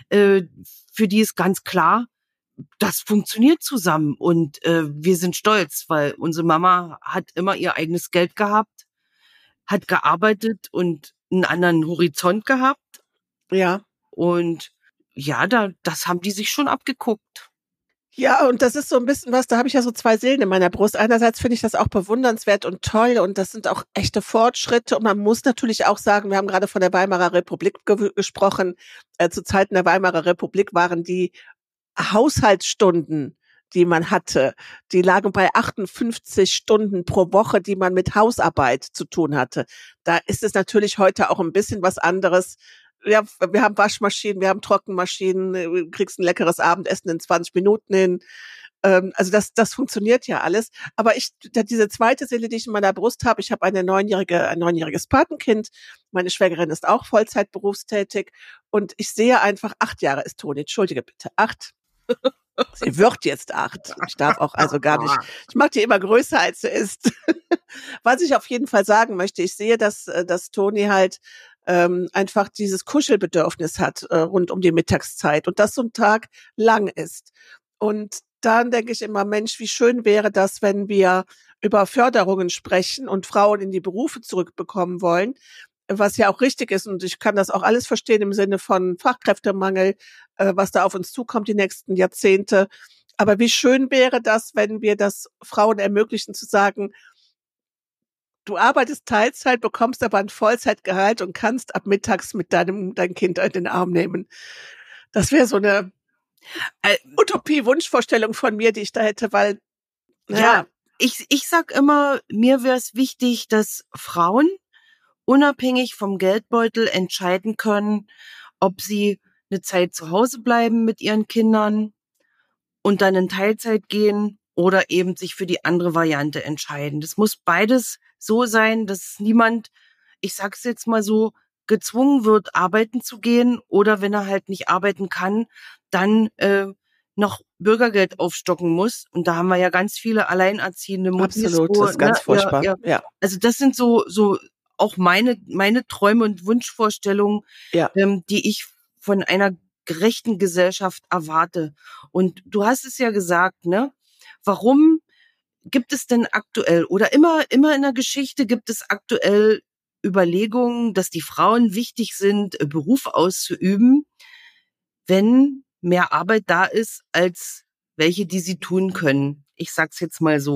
Für die ist ganz klar, das funktioniert zusammen und wir sind stolz, weil unsere Mama hat immer ihr eigenes Geld gehabt, hat gearbeitet und einen anderen Horizont gehabt. Ja. Und ja, das haben die sich schon abgeguckt. Ja, und das ist so ein bisschen was, da habe ich ja so 2 Seelen in meiner Brust. Einerseits finde ich das auch bewundernswert und toll und das sind auch echte Fortschritte und man muss natürlich auch sagen, wir haben gerade von der Weimarer Republik gesprochen. Zu Zeiten der Weimarer Republik waren die Haushaltsstunden, die man hatte, die lagen bei 58 Stunden pro Woche, die man mit Hausarbeit zu tun hatte. Da ist es natürlich heute auch ein bisschen was anderes. Ja, wir haben Waschmaschinen, wir haben Trockenmaschinen, du kriegst ein leckeres Abendessen in 20 Minuten hin. Also das funktioniert ja alles. Aber diese zweite Seele, die ich in meiner Brust habe, ich habe ein 9-jähriges Patenkind. Meine Schwägerin ist auch Vollzeit berufstätig. Und ich sehe einfach, 8 Jahre ist Toni, entschuldige bitte, 8. Sie wird jetzt 8. Ich darf auch also gar nicht. Ich mache die immer größer, als sie ist. Was ich auf jeden Fall sagen möchte, ich sehe, dass Toni halt einfach dieses Kuschelbedürfnis hat rund um die Mittagszeit und das so ein Tag lang ist. Und dann denke ich immer, Mensch, wie schön wäre das, wenn wir über Förderungen sprechen und Frauen in die Berufe zurückbekommen wollen, was ja auch richtig ist. Und ich kann das auch alles verstehen im Sinne von Fachkräftemangel, was da auf uns zukommt die nächsten Jahrzehnte. Aber wie schön wäre das, wenn wir das Frauen ermöglichen zu sagen, du arbeitest Teilzeit, bekommst aber ein Vollzeitgehalt und kannst ab mittags mit dein Kind in den Arm nehmen. Das wäre so eine Utopie, Wunschvorstellung von mir, die ich da hätte, weil, ja, ich sag immer, mir wäre es wichtig, dass Frauen unabhängig vom Geldbeutel entscheiden können, ob sie eine Zeit zu Hause bleiben mit ihren Kindern und dann in Teilzeit gehen oder eben sich für die andere Variante entscheiden. Das muss beides so sein, dass niemand, ich sag's jetzt mal so, gezwungen wird, arbeiten zu gehen oder wenn er halt nicht arbeiten kann, dann noch Bürgergeld aufstocken muss. Und da haben wir ja ganz viele alleinerziehende Muttis. Absolut, das ist ganz furchtbar. Ja. Also das sind so auch meine Träume und Wunschvorstellungen, die ich von einer gerechten Gesellschaft erwarte. Und du hast es ja gesagt, ne? Warum gibt es denn aktuell oder immer in der Geschichte gibt es aktuell Überlegungen, dass die Frauen wichtig sind, Beruf auszuüben, wenn mehr Arbeit da ist, als welche, die sie tun können. Ich sag's jetzt mal so.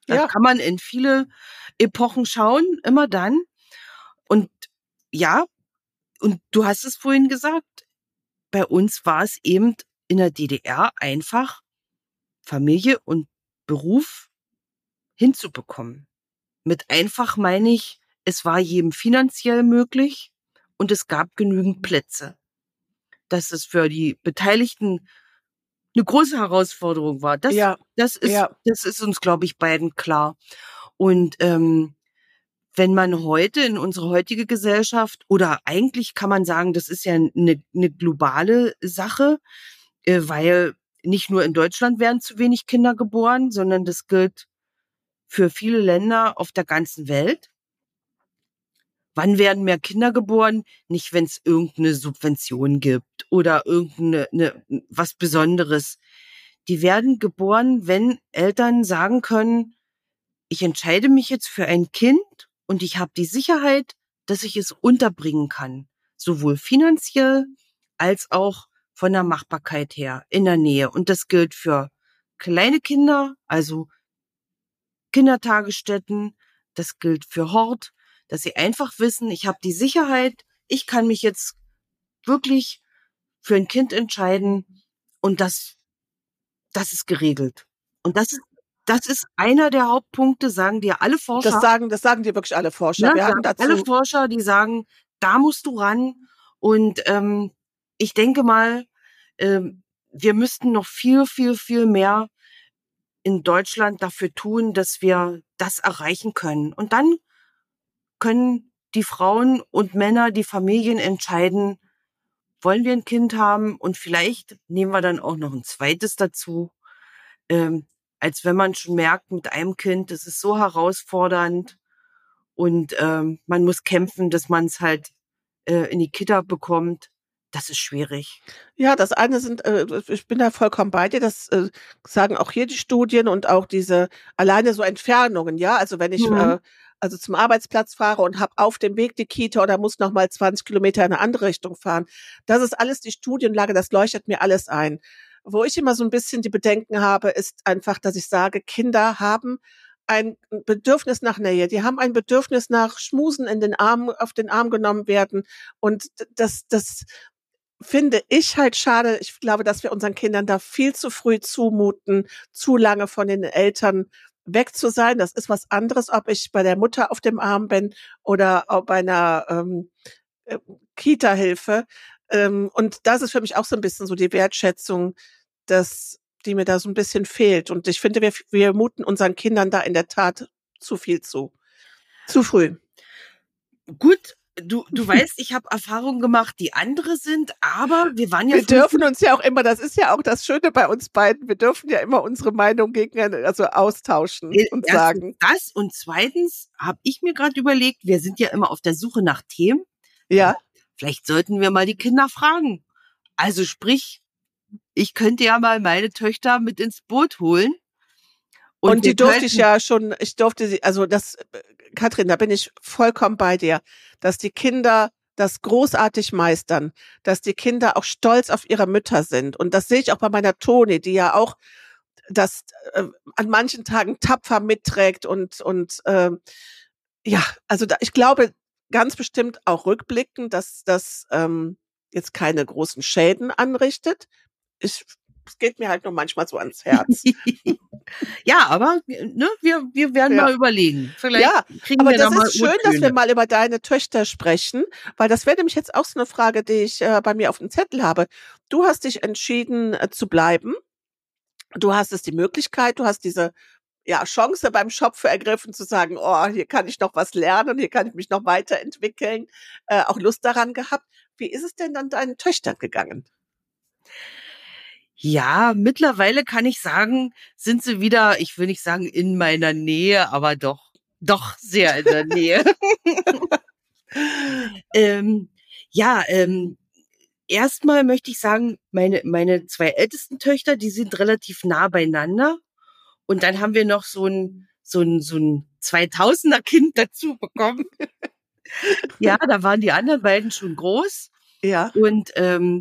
Da Ja. kann man in viele Epochen schauen, immer dann. Und ja, und du hast es vorhin gesagt, bei uns war es eben in der DDR einfach, Familie und Beruf hinzubekommen. Mit einfach meine ich, es war jedem finanziell möglich und es gab genügend Plätze. Dass es für die Beteiligten eine große Herausforderung war. Ja. Das Ja. ist uns, glaube ich, beiden klar. Und wenn man heute in unsere heutige Gesellschaft, oder eigentlich kann man sagen, das ist ja eine globale Sache, weil nicht nur in Deutschland werden zu wenig Kinder geboren, sondern das gilt für viele Länder auf der ganzen Welt. Wann werden mehr Kinder geboren? Nicht, wenn es irgendeine Subvention gibt oder was Besonderes. Die werden geboren, wenn Eltern sagen können, ich entscheide mich jetzt für ein Kind und ich habe die Sicherheit, dass ich es unterbringen kann. Sowohl finanziell als auch von der Machbarkeit her in der Nähe. Und das gilt für kleine Kinder, also Kindertagesstätten, das gilt für Hort, dass sie einfach wissen, ich habe die Sicherheit, ich kann mich jetzt wirklich für ein Kind entscheiden und das ist geregelt. Und das ist einer der Hauptpunkte, sagen dir alle Forscher. Das sagen dir wirklich alle Forscher. Ne, Wir hatten sagen alle dazu, Forscher, die sagen, da musst du ran. Und ich denke mal, wir müssten noch viel, viel, viel mehr in Deutschland dafür tun, dass wir das erreichen können. Und dann können die Frauen und Männer, die Familien entscheiden, wollen wir ein Kind haben, und vielleicht nehmen wir dann auch noch ein zweites dazu, als wenn man schon merkt, mit einem Kind, das ist so herausfordernd und man muss kämpfen, dass man es halt in die Kita bekommt. Das ist schwierig. ja, das eine sind, ich bin da vollkommen bei dir, das sagen auch hier die Studien und auch diese alleine so Entfernungen, ja. Also wenn ich Mhm. also zum Arbeitsplatz fahre und habe auf dem Weg die Kita oder muss noch mal 20 Kilometer in eine andere Richtung fahren. Das ist alles die Studienlage, das leuchtet mir alles ein. Wo ich immer so ein bisschen die Bedenken habe, ist einfach, dass ich sage, Kinder haben ein Bedürfnis nach Nähe. Die haben ein Bedürfnis nach Schmusen in den Arm, auf den Arm genommen werden. Und das finde ich halt schade. Ich glaube, dass wir unseren Kindern da viel zu früh zumuten, zu lange von den Eltern weg zu sein. Das ist was anderes, ob ich bei der Mutter auf dem Arm bin oder auch bei einer äh, Kita-Hilfe. Und das ist für mich auch so ein bisschen so die Wertschätzung, die mir da so ein bisschen fehlt. Und ich finde, wir muten unseren Kindern da in der Tat zu viel zu. Zu früh. Gut, du weißt, ich habe Erfahrungen gemacht, die andere sind, aber wir waren ja Wir dürfen uns ja auch immer, das ist ja auch das Schöne bei uns beiden, wir dürfen ja immer unsere Meinung gegeneinander, also austauschen und sagen. Das, und zweitens habe ich mir gerade überlegt, wir sind ja immer auf der Suche nach Themen. Ja, Vielleicht sollten wir mal die Kinder fragen. Also sprich, ich könnte ja mal meine Töchter mit ins Boot holen. und wir die durfte ich könnten- ja schon, ich durfte sie, also das, Katrin, da bin ich vollkommen bei dir, dass die Kinder das großartig meistern, dass die Kinder auch stolz auf ihre Mütter sind. Und das sehe ich auch bei meiner Toni, die ja auch das an manchen Tagen tapfer mitträgt und ja, also da, ich glaube ganz bestimmt auch rückblickend, dass das jetzt keine großen Schäden anrichtet. Es geht mir halt nur manchmal so ans Herz. Ja, aber ne, wir werden Ja. mal überlegen. Vielleicht Ja, kriegen aber wir da das mal ist schön, dass wir O-Töne. mal über deine Töchter sprechen, weil das wäre nämlich jetzt auch so eine Frage, die ich bei mir auf dem Zettel habe. Du hast dich entschieden zu bleiben. Du hast es die Möglichkeit, du hast diese ja, Chance beim Schopfe ergriffen zu sagen, oh, hier kann ich noch was lernen, hier kann ich mich noch weiterentwickeln, auch Lust daran gehabt. Wie ist es denn dann deinen Töchtern gegangen? Ja, mittlerweile kann ich sagen, sind sie wieder, ich will nicht sagen in meiner Nähe, aber doch sehr in der Nähe. ähm, ja, erstmal möchte ich sagen, meine zwei ältesten Töchter, die sind relativ nah beieinander. Und dann haben wir noch so ein 2000er Kind dazu bekommen. Ja, da waren die anderen beiden schon groß. Ja, Und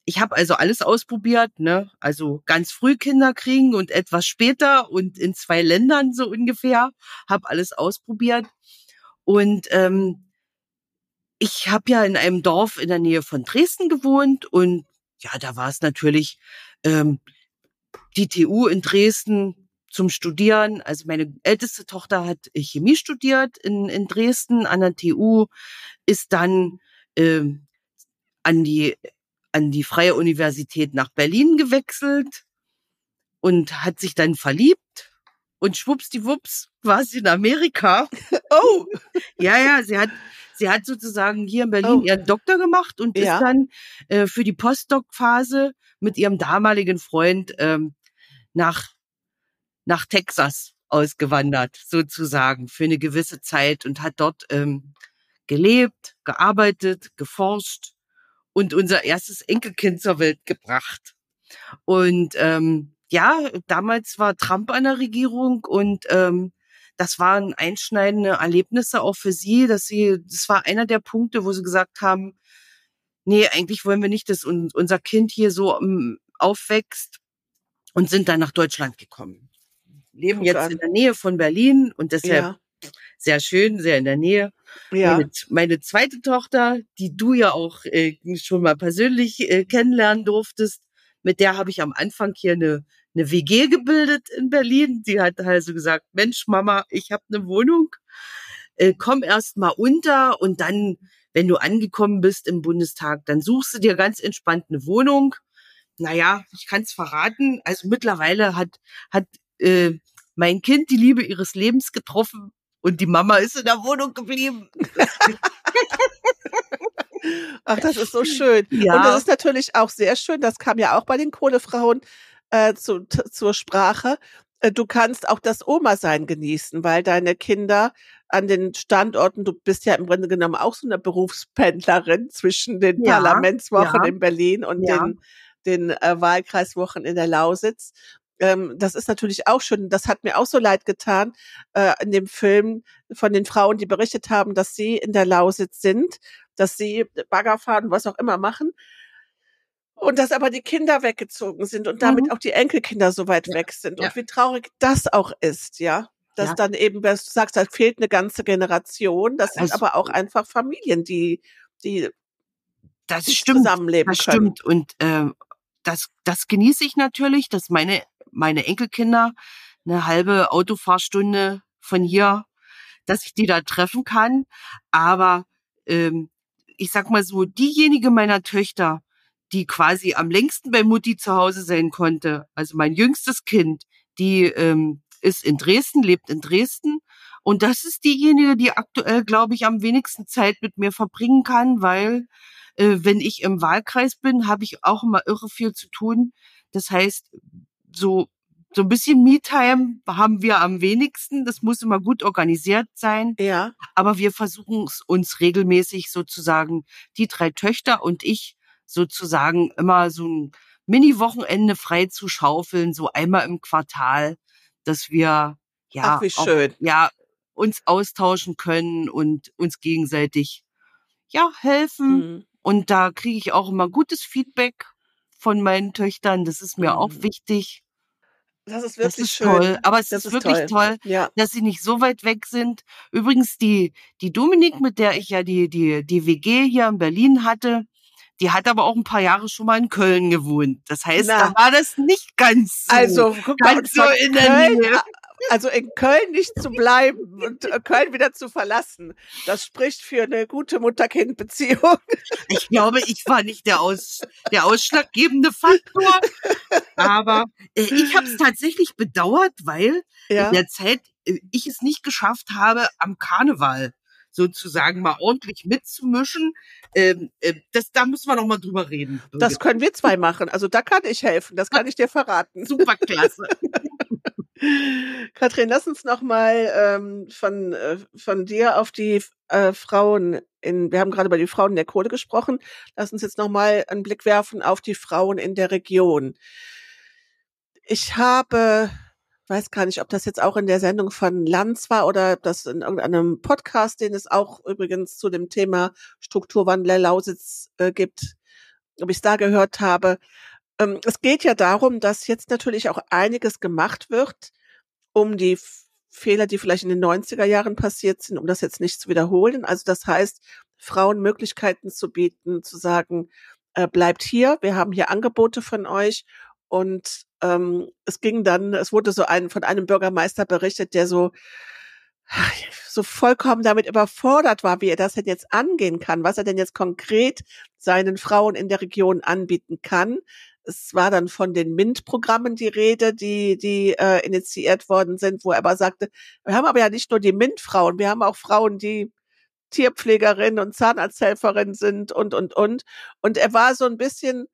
Ich habe also alles ausprobiert, ne? Also ganz früh Kinder kriegen und etwas später und in 2 Ländern so ungefähr. Habe alles ausprobiert. Und ich habe ja in einem Dorf in der Nähe von Dresden gewohnt und ja, da war es natürlich ähm, die TU in Dresden zum Studieren. Also meine älteste Tochter hat Chemie studiert in Dresden an der TU, ist dann ähm, an die Freie Universität nach Berlin gewechselt und hat sich dann verliebt und schwuppsdiwupps war sie in Amerika. Oh, Ja, sie hat sozusagen hier in Berlin oh, ihren Doktor gemacht und ist ja, dann für die Postdoc-Phase mit ihrem damaligen Freund nach nach Texas ausgewandert, sozusagen, für eine gewisse Zeit und hat dort gelebt, gearbeitet, geforscht und unser erstes Enkelkind zur Welt gebracht. Und ja, damals war Trump an der Regierung und das waren einschneidende Erlebnisse auch für sie, das war einer der Punkte, wo sie gesagt haben, nee, eigentlich wollen wir nicht, dass unser Kind hier so aufwächst und sind dann nach Deutschland gekommen. Leben guck jetzt in an. der Nähe von Berlin und deshalb Ja, sehr schön, sehr in der Nähe. ja. Meine zweite Tochter, die du ja auch schon mal persönlich kennenlernen durftest, mit der habe ich am Anfang hier eine WG gebildet in Berlin. Die hat also gesagt, Mensch, Mama, ich habe eine Wohnung, komm erst mal unter und dann, wenn du angekommen bist im Bundestag, dann suchst du dir ganz entspannt eine Wohnung. Naja, ich kann es verraten. Also mittlerweile hat mein Kind die Liebe ihres Lebens getroffen und die Mama ist in der Wohnung geblieben. Ach, das ist so schön. Und das Ja, ist natürlich auch sehr schön, das kam ja auch bei den Kohlefrauen zur Sprache. Du kannst auch das Oma-Sein genießen, weil deine Kinder an den Standorten, du bist ja im Grunde genommen auch so eine Berufspendlerin zwischen den ja, Parlamentswochen ja, in Berlin und ja. den Wahlkreiswochen in der Lausitz. Das ist natürlich auch schön. Das hat mir auch so leid getan in dem Film von den Frauen, die berichtet haben, dass sie in der Lausitz sind, dass sie Bagger fahren, was auch immer machen. Und dass aber die Kinder weggezogen sind und damit Mhm. auch die Enkelkinder so weit Ja, weg sind. ja, Und wie traurig das auch ist, ja. Dass ja. dann eben, was du sagst, da fehlt eine ganze Generation. Das sind Also aber auch einfach Familien, die das nicht stimmt, zusammenleben das können. stimmt. Und das genieße ich natürlich, dass meine Enkelkinder eine halbe Autofahrstunde von hier, dass ich die da treffen kann. Aber ähm, ich sag mal so, diejenige meiner Töchter, die quasi am längsten bei Mutti zu Hause sein konnte, also mein jüngstes Kind, die ist in Dresden, lebt in Dresden. Und das ist diejenige, die aktuell, glaube ich, am wenigsten Zeit mit mir verbringen kann, weil wenn ich im Wahlkreis bin, habe ich auch immer irre viel zu tun. Das heißt, so so ein bisschen Me-Time haben wir am wenigsten. Das muss immer gut organisiert sein. Ja. Aber wir versuchen es uns regelmäßig sozusagen, die 3 Töchter und ich sozusagen immer so ein Mini-Wochenende frei zu schaufeln, so einmal im Quartal, dass wir Ach, ja wie auch schön. ja uns austauschen können und uns gegenseitig ja helfen. Mhm. Und da kriege ich auch immer gutes Feedback von meinen Töchtern. Das ist mir auch Mhm. wichtig. Das ist Das wirklich ist toll. schön. Aber es Das ist ist wirklich toll. toll, Ja. dass sie nicht so weit weg sind. Übrigens, die Dominik, mit der ich ja die WG hier in Berlin hatte, die hat aber auch ein paar Jahre schon mal in Köln gewohnt. Das heißt, da Na, war das nicht also guck mal, und ganz so von in der Köln, Nähe. also in Köln nicht zu bleiben und Köln wieder zu verlassen, das spricht für eine gute Mutter-Kind-Beziehung. Ich glaube, ich war nicht der ausschlaggebende Faktor. Aber ich habe es tatsächlich bedauert, weil in Ja. der Zeit ich es nicht geschafft habe, am Karneval sozusagen mal ordentlich mitzumischen. Da müssen wir noch mal drüber reden, Das Birgit. können wir 2 machen. Also, da kann ich helfen, das kann ich dir verraten. Super klasse. Katrin, lass uns noch mal von dir auf die Frauen wir haben gerade über die Frauen in der Kohle gesprochen. Lass uns jetzt noch mal einen Blick werfen auf die Frauen in der Region. Ich weiß gar nicht, ob das jetzt auch in der Sendung von Lanz war oder ob das in irgendeinem Podcast, den es auch übrigens zu dem Thema Strukturwandel der Lausitz gibt. ob ich es da gehört habe. Es geht ja darum, dass jetzt natürlich auch einiges gemacht wird, um die Fehler, die vielleicht in den 90er Jahren passiert sind, um das jetzt nicht zu wiederholen. Also das heißt, Frauen Möglichkeiten zu bieten, zu sagen, bleibt hier, wir haben hier Angebote von euch. Und es wurde von einem Bürgermeister berichtet, der so vollkommen damit überfordert war, wie er das denn jetzt angehen kann, was er denn jetzt konkret seinen Frauen in der Region anbieten kann. Es war dann von den MINT-Programmen die Rede, die initiiert worden sind, wo er aber sagte, wir haben aber ja nicht nur die MINT-Frauen, wir haben auch Frauen, die Tierpflegerin und Zahnarzthelferin sind und. Und er war so ein bisschen,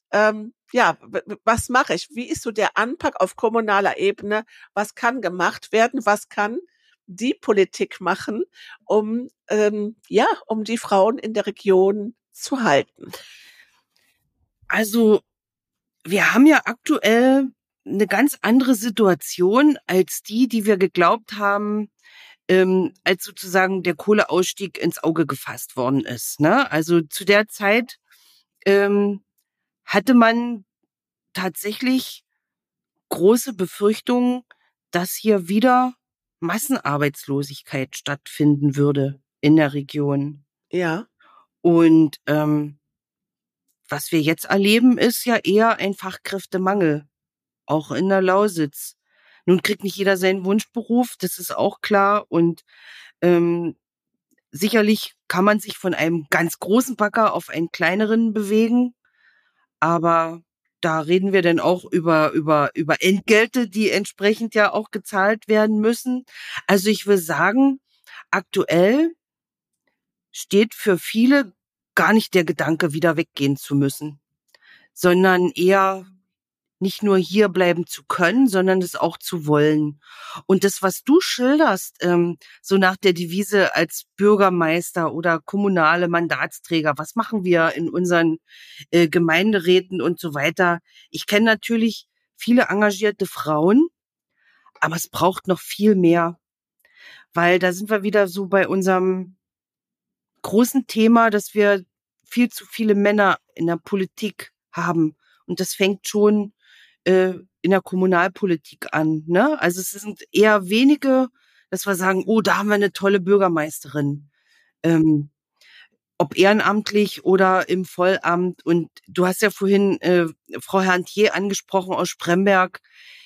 was mache ich? Wie ist so der Anpack auf kommunaler Ebene? Was kann gemacht werden? Was kann die Politik machen, um die Frauen in der Region zu halten? Also, wir haben ja aktuell eine ganz andere Situation als die wir geglaubt haben, als sozusagen der Kohleausstieg ins Auge gefasst worden ist, ne? Also, zu der Zeit, hatte man tatsächlich große Befürchtungen, dass hier wieder Massenarbeitslosigkeit stattfinden würde in der Region. Ja. Und was wir jetzt erleben, ist ja eher ein Fachkräftemangel, auch in der Lausitz. Nun kriegt nicht jeder seinen Wunschberuf, das ist auch klar. Und sicherlich kann man sich von einem ganz großen Bagger auf einen kleineren bewegen, aber da reden wir dann auch über Entgelte, die entsprechend ja auch gezahlt werden müssen. Also ich will sagen, aktuell steht für viele gar nicht der Gedanke, wieder weggehen zu müssen, sondern eher nicht nur hier bleiben zu können, sondern es auch zu wollen. Und das, was du schilderst, so nach der Devise als Bürgermeister oder kommunale Mandatsträger, was machen wir in unseren Gemeinderäten und so weiter? Ich kenne natürlich viele engagierte Frauen, aber es braucht noch viel mehr, weil da sind wir wieder so bei unserem großen Thema, dass wir viel zu viele Männer in der Politik haben. Und das fängt schon in der Kommunalpolitik an, ne? Also es sind eher wenige, dass wir sagen, oh, da haben wir eine tolle Bürgermeisterin. Ob ehrenamtlich oder im Vollamt. Und du hast ja vorhin Frau Herrntier angesprochen aus Spremberg.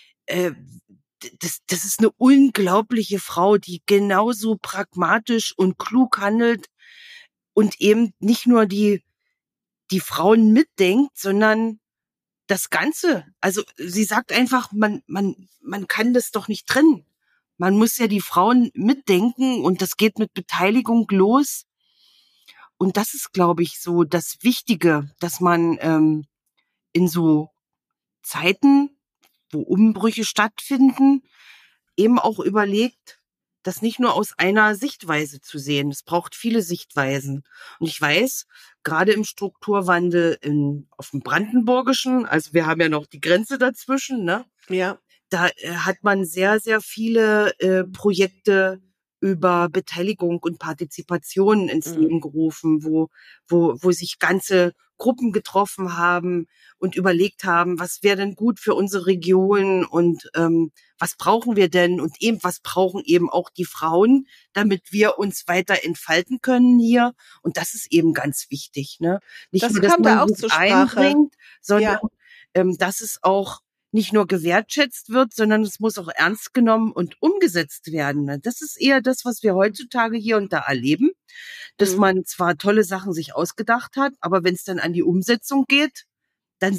Das ist eine unglaubliche Frau, die genauso pragmatisch und klug handelt und eben nicht nur die Frauen mitdenkt, sondern das Ganze. Also sie sagt einfach, man kann das doch nicht trennen. Man muss ja die Frauen mitdenken und das geht mit Beteiligung los. Und das ist, glaube ich, so das Wichtige, dass man in so Zeiten, wo Umbrüche stattfinden, eben auch überlegt, das nicht nur aus einer Sichtweise zu sehen. Es braucht viele Sichtweisen. Und ich weiß, gerade im Strukturwandel auf dem Brandenburgischen, also wir haben ja noch die Grenze dazwischen, ne? Ja. Da hat man sehr, sehr viele Projekte über Beteiligung und Partizipation ins Leben gerufen, wo sich ganze Gruppen getroffen haben und überlegt haben, was wäre denn gut für unsere Region und was brauchen wir denn und eben was brauchen eben auch die Frauen, damit wir uns weiter entfalten können hier. Und das ist eben ganz wichtig, ne? Nicht Das nur, dass kam da man auch sich zur Sprache. einbringt, sondern Ja. dass es auch nicht nur gewertschätzt wird, sondern es muss auch ernst genommen und umgesetzt werden. Das ist eher das, was wir heutzutage hier und da erleben, dass man zwar tolle Sachen sich ausgedacht hat, aber wenn es dann an die Umsetzung geht, dann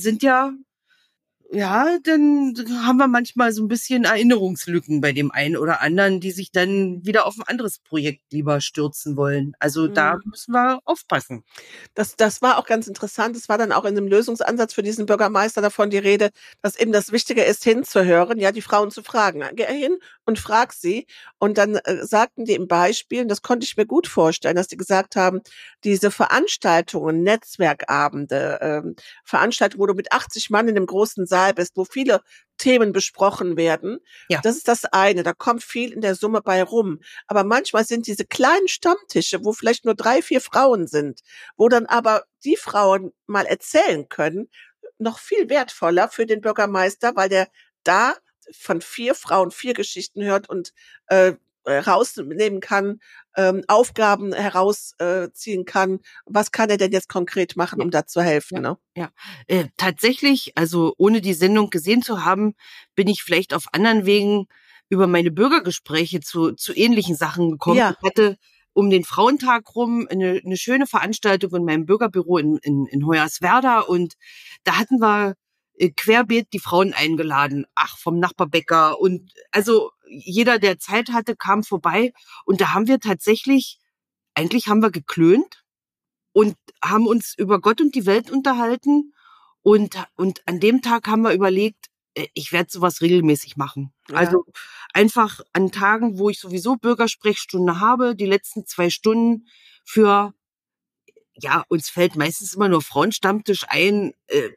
dann haben wir manchmal so ein bisschen Erinnerungslücken bei dem einen oder anderen, die sich dann wieder auf ein anderes Projekt lieber stürzen wollen. Also da müssen wir aufpassen. Das war auch ganz interessant. Es war dann auch in dem Lösungsansatz für diesen Bürgermeister davon die Rede, dass eben das Wichtige ist, hinzuhören, ja, die Frauen zu fragen. Geh hin und frag sie. Und dann sagten die im Beispiel, und das konnte ich mir gut vorstellen, dass die gesagt haben, diese Veranstaltungen, Netzwerkabende, Veranstaltungen, wo du mit 80 Mann in einem großen Saal Saal bist, wo viele Themen besprochen werden, Ja. das ist das eine. Da kommt viel in der Summe bei rum. Aber manchmal sind diese kleinen Stammtische, wo vielleicht nur 3, 4 Frauen sind, wo dann aber die Frauen mal erzählen können, noch viel wertvoller für den Bürgermeister, weil der da von 4 Frauen 4 Geschichten hört und rausnehmen kann, Aufgaben herausziehen kann. Was kann er denn jetzt konkret machen, um da zu helfen? Ne? Ja. Tatsächlich, also ohne die Sendung gesehen zu haben, bin ich vielleicht auf anderen Wegen über meine Bürgergespräche zu ähnlichen Sachen gekommen. Ja. Ich hatte um den Frauentag rum eine schöne Veranstaltung in meinem Bürgerbüro in Hoyerswerda, und da hatten wir querbeet die Frauen eingeladen. Ach, vom Nachbarbäcker, und also jeder, der Zeit hatte, kam vorbei, und da haben wir tatsächlich, eigentlich haben wir geklönt und haben uns über Gott und die Welt unterhalten, und an dem Tag haben wir überlegt, ich werde sowas regelmäßig machen. Ja. Also einfach an Tagen, wo ich sowieso Bürgersprechstunde habe, die letzten 2 Stunden für, ja, uns fällt meistens immer nur Frauenstammtisch ein,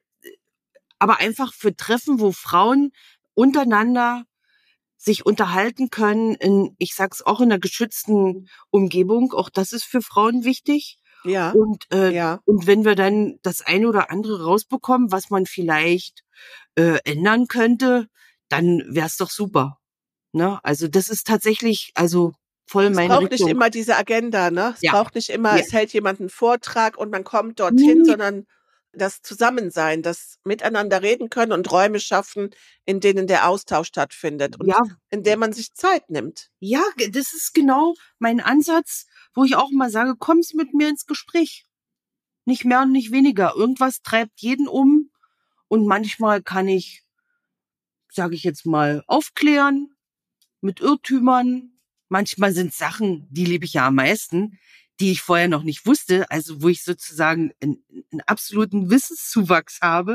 aber einfach für Treffen, wo Frauen untereinander sich unterhalten können, ich sag's auch, in einer geschützten Umgebung. Auch das ist für Frauen wichtig. Ja. Und Ja. und wenn wir dann das eine oder andere rausbekommen, was man vielleicht ändern könnte, dann wär's doch super. Ne? Also das ist tatsächlich also voll Es meine braucht nicht Richtung. immer diese Agenda, ne? Es Ja. braucht nicht immer, Ja. es hält jemand einen Vortrag und man kommt dorthin, Nee. sondern das Zusammensein, das Miteinander reden können und Räume schaffen, in denen der Austausch stattfindet und Ja, in der man sich Zeit nimmt. ja, das ist genau mein Ansatz, wo ich auch mal sage, kommen Sie mit mir ins Gespräch. Nicht mehr und nicht weniger. Irgendwas treibt jeden um, und manchmal kann ich, sage ich jetzt mal, aufklären mit Irrtümern. Manchmal sind Sachen, die liebe ich ja am meisten, die ich vorher noch nicht wusste, also wo ich sozusagen einen absoluten Wissenszuwachs habe.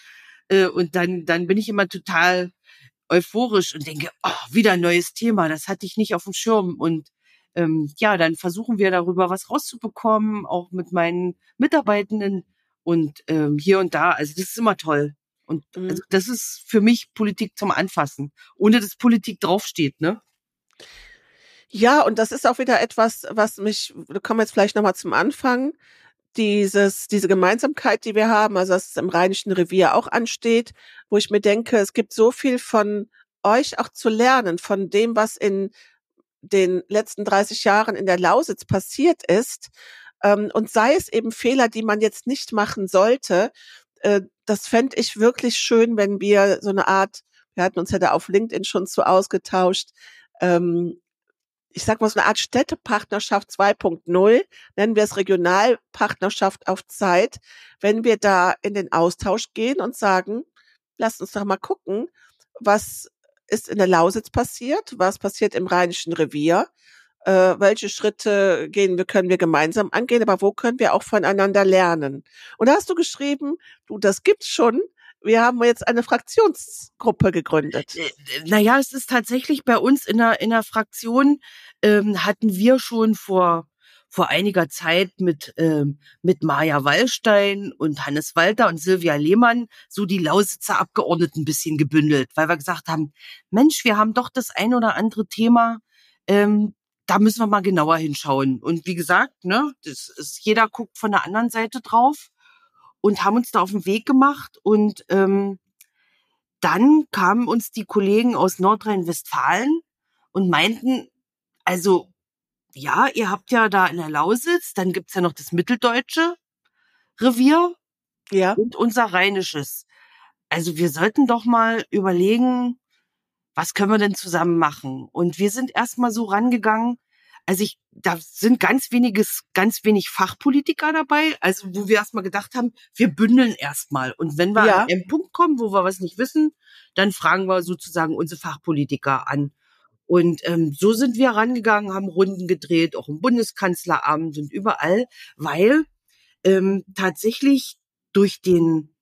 Und dann bin ich immer total euphorisch und denke, oh, wieder ein neues Thema, das hatte ich nicht auf dem Schirm. Und ja, dann versuchen wir darüber was rauszubekommen, auch mit meinen Mitarbeitenden und hier und da. Also das ist immer toll. Und also das ist für mich Politik zum Anfassen, ohne dass Politik draufsteht, ne? Ja, und das ist auch wieder etwas, was mich, da kommen wir jetzt vielleicht nochmal zum Anfang, diese Gemeinsamkeit, die wir haben, also dass es im Rheinischen Revier auch ansteht, wo ich mir denke, es gibt so viel von euch auch zu lernen, von dem, was in den letzten 30 Jahren in der Lausitz passiert ist, und sei es eben Fehler, die man jetzt nicht machen sollte. Das fände ich wirklich schön, wenn wir so eine Art, wir hatten uns ja da auf LinkedIn schon zu ausgetauscht, ich sag mal so eine Art Städtepartnerschaft 2.0, nennen wir es Regionalpartnerschaft auf Zeit, wenn wir da in den Austausch gehen und sagen, lasst uns doch mal gucken, was ist in der Lausitz passiert, was passiert im Rheinischen Revier, welche Schritte können wir gemeinsam angehen, aber wo können wir auch voneinander lernen? Und da hast du geschrieben, du, das gibt's schon. Wir haben jetzt eine Fraktionsgruppe gegründet. Naja, es ist tatsächlich bei uns in der Fraktion, hatten wir schon vor einiger Zeit mit Maja Wallstein und Hannes Walter und Silvia Lehmann so die Lausitzer Abgeordneten ein bisschen gebündelt, weil wir gesagt haben, Mensch, wir haben doch das ein oder andere Thema, da müssen wir mal genauer hinschauen. Und wie gesagt, ne, jeder guckt von der anderen Seite drauf, und haben uns da auf den Weg gemacht. Und dann kamen uns die Kollegen aus Nordrhein-Westfalen und meinten, also ja, ihr habt ja da in der Lausitz, dann gibt's ja noch das mitteldeutsche Revier, Ja. und unser rheinisches. Also wir sollten doch mal überlegen, was können wir denn zusammen machen? Und wir sind erstmal so rangegangen, also da sind ganz wenig Fachpolitiker dabei, also wo wir erstmal gedacht haben, wir bündeln erstmal. Und wenn wir an einen Punkt kommen, wo wir was nicht wissen, dann fragen wir sozusagen unsere Fachpolitiker an. Und so sind wir rangegangen, haben Runden gedreht, auch im Bundeskanzleramt und überall, weil tatsächlich durch den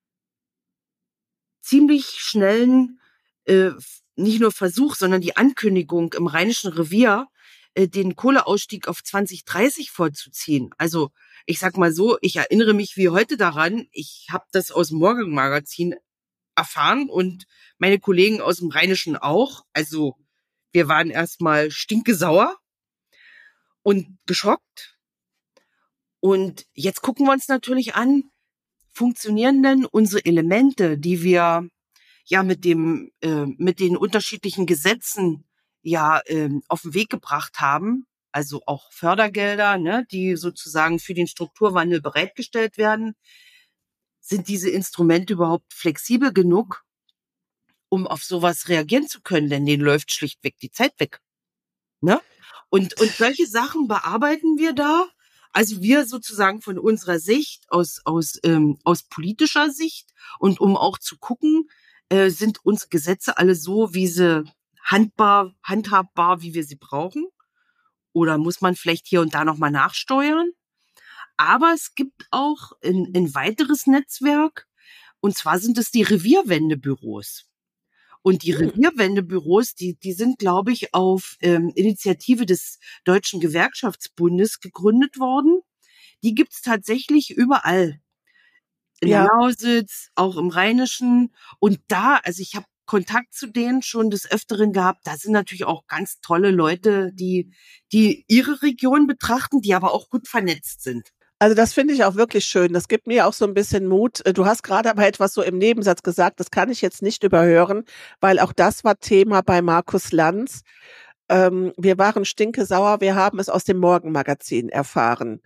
ziemlich schnellen nicht nur Versuch, sondern die Ankündigung im Rheinischen Revier, den Kohleausstieg auf 2030 vorzuziehen. Also ich sag mal so, ich erinnere mich wie heute daran, ich habe das aus dem Morgenmagazin erfahren und meine Kollegen aus dem Rheinischen auch. Also wir waren erstmal stinkesauer und geschockt. Und jetzt gucken wir uns natürlich an, funktionieren denn unsere Elemente, die wir ja mit den unterschiedlichen Gesetzen auf den Weg gebracht haben, also auch Fördergelder, ne, die sozusagen für den Strukturwandel bereitgestellt werden, sind diese Instrumente überhaupt flexibel genug, um auf sowas reagieren zu können, denn denen läuft schlichtweg die Zeit weg, ne? Und solche Sachen bearbeiten wir da. Also wir sozusagen von unserer Sicht, aus politischer Sicht, und um auch zu gucken, sind unsere Gesetze alle so, wie sie handhabbar, wie wir sie brauchen? Oder muss man vielleicht hier und da nochmal nachsteuern? Aber es gibt auch ein weiteres Netzwerk, und zwar sind es die Revierwendebüros. Und die Revierwendebüros, die sind, glaube ich, auf Initiative des Deutschen Gewerkschaftsbundes gegründet worden. Die gibt's tatsächlich überall. In der Lausitz, auch im Rheinischen. Und da, also ich habe Kontakt zu denen schon des Öfteren gehabt. Da sind natürlich auch ganz tolle Leute, die ihre Region betrachten, die aber auch gut vernetzt sind. Also das finde ich auch wirklich schön. Das gibt mir auch so ein bisschen Mut. Du hast gerade aber etwas so im Nebensatz gesagt, das kann ich jetzt nicht überhören, weil auch das war Thema bei Markus Lanz. Wir waren stinkesauer, wir haben es aus dem Morgenmagazin erfahren.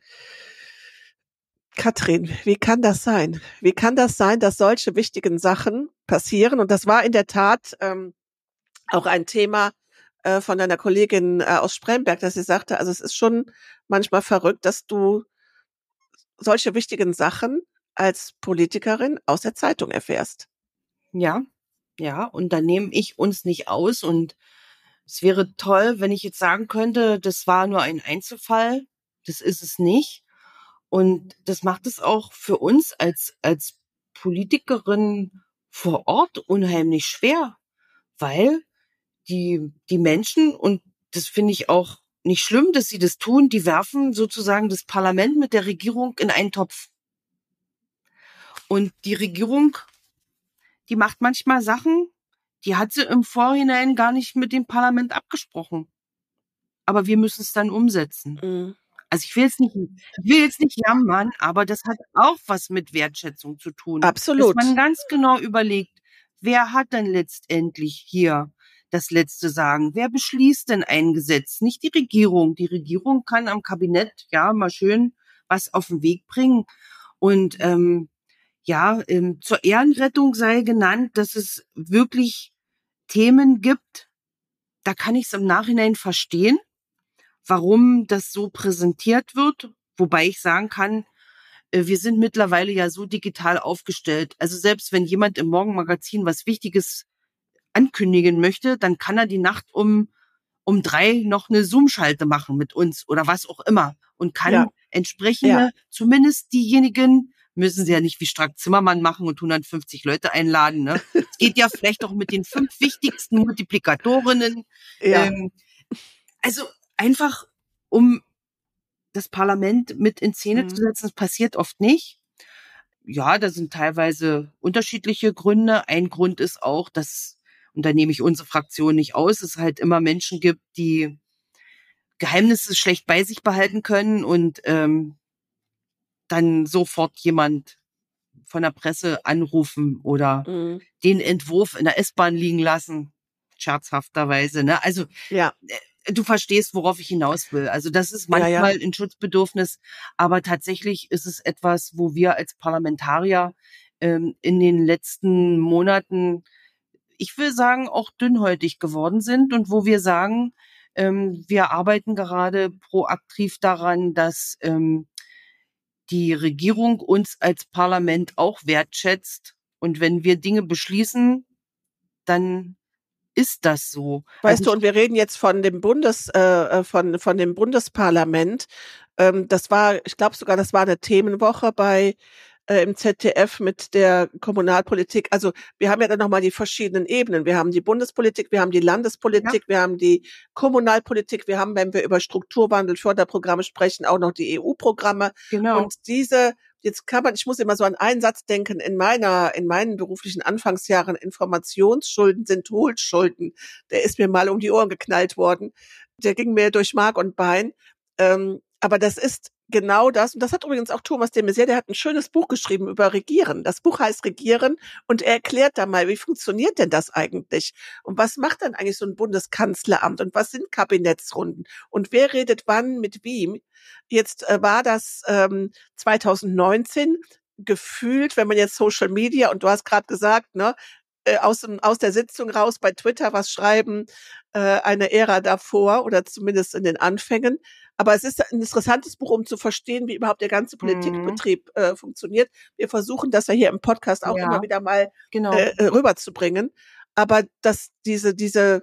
Katrin, wie kann das sein? Wie kann das sein, dass solche wichtigen Sachen passieren? Und das war in der Tat auch ein Thema von einer Kollegin aus Spremberg, dass sie sagte, also es ist schon manchmal verrückt, dass du solche wichtigen Sachen als Politikerin aus der Zeitung erfährst. Ja, und da nehme ich uns nicht aus. Und es wäre toll, wenn ich jetzt sagen könnte, das war nur ein Einzelfall. Das ist es nicht. Und das macht es auch für uns als Politikerin vor Ort unheimlich schwer, weil die Menschen, und das finde ich auch nicht schlimm, dass sie das tun, die werfen sozusagen das Parlament mit der Regierung in einen Topf. Und die Regierung, die macht manchmal Sachen, die hat sie im Vorhinein gar nicht mit dem Parlament abgesprochen. Aber wir müssen es dann umsetzen. Mhm. Also ich will jetzt nicht jammern, aber das hat auch was mit Wertschätzung zu tun. Absolut. Dass man ganz genau überlegt, wer hat denn letztendlich hier das letzte Sagen? Wer beschließt denn ein Gesetz? Nicht die Regierung. Die Regierung kann am Kabinett mal schön was auf den Weg bringen. Und zur Ehrenrettung sei genannt, dass es wirklich Themen gibt, da kann ich es im Nachhinein verstehen, warum das so präsentiert wird. Wobei ich sagen kann, wir sind mittlerweile ja so digital aufgestellt. Also selbst wenn jemand im Morgenmagazin was Wichtiges ankündigen möchte, dann kann er die Nacht um 3 noch eine Zoom-Schalte machen mit uns oder was auch immer und kann entsprechende, zumindest diejenigen, müssen sie ja nicht wie Strack-Zimmermann machen und 150 Leute einladen. Ne? Es geht ja vielleicht auch mit den 5 wichtigsten Multiplikatorinnen. Ja. Also einfach, um das Parlament mit in Szene zu setzen, das passiert oft nicht. Ja, da sind teilweise unterschiedliche Gründe. Ein Grund ist auch, dass, und da nehme ich unsere Fraktion nicht aus, es halt immer Menschen gibt, die Geheimnisse schlecht bei sich behalten können und dann sofort jemand von der Presse anrufen oder den Entwurf in der S-Bahn liegen lassen, scherzhafterweise. Ne? Also du verstehst, worauf ich hinaus will. Also das ist manchmal ein Schutzbedürfnis, aber tatsächlich ist es etwas, wo wir als Parlamentarier in den letzten Monaten, ich will sagen, auch dünnhäutig geworden sind und wo wir sagen, wir arbeiten gerade proaktiv daran, dass die Regierung uns als Parlament auch wertschätzt. Und wenn wir Dinge beschließen, dann ist das so. Weißt du, und wir reden jetzt von dem von dem Bundesparlament. Ich glaube sogar, das war eine Themenwoche im ZDF mit der Kommunalpolitik. Also wir haben ja dann nochmal die verschiedenen Ebenen. Wir haben die Bundespolitik, wir haben die Landespolitik, wir haben die Kommunalpolitik, wir haben, wenn wir über Strukturwandel, Förderprogramme sprechen, auch noch die EU-Programme. Genau. Und diese ich muss immer so an einen Satz denken, in meinen beruflichen Anfangsjahren, Informationsschulden sind Hohlschulden. Der ist mir mal um die Ohren geknallt worden. Der ging mir durch Mark und Bein. Aber das ist genau das. Und das hat übrigens auch Thomas de Maizière, der hat ein schönes Buch geschrieben über Regieren. Das Buch heißt Regieren und er erklärt da mal, wie funktioniert denn das eigentlich? Und was macht dann eigentlich so ein Bundeskanzleramt? Und was sind Kabinettsrunden? Und wer redet wann mit wem? Jetzt war das 2019 gefühlt, wenn man jetzt Social Media, und du hast gerade gesagt, ne, aus der Sitzung raus bei Twitter was schreiben, eine Ära davor oder zumindest in den Anfängen. Aber es ist ein interessantes Buch, um zu verstehen, wie überhaupt der ganze Politikbetrieb funktioniert. Wir versuchen das ja hier im Podcast auch immer wieder mal rüberzubringen. Aber dass diese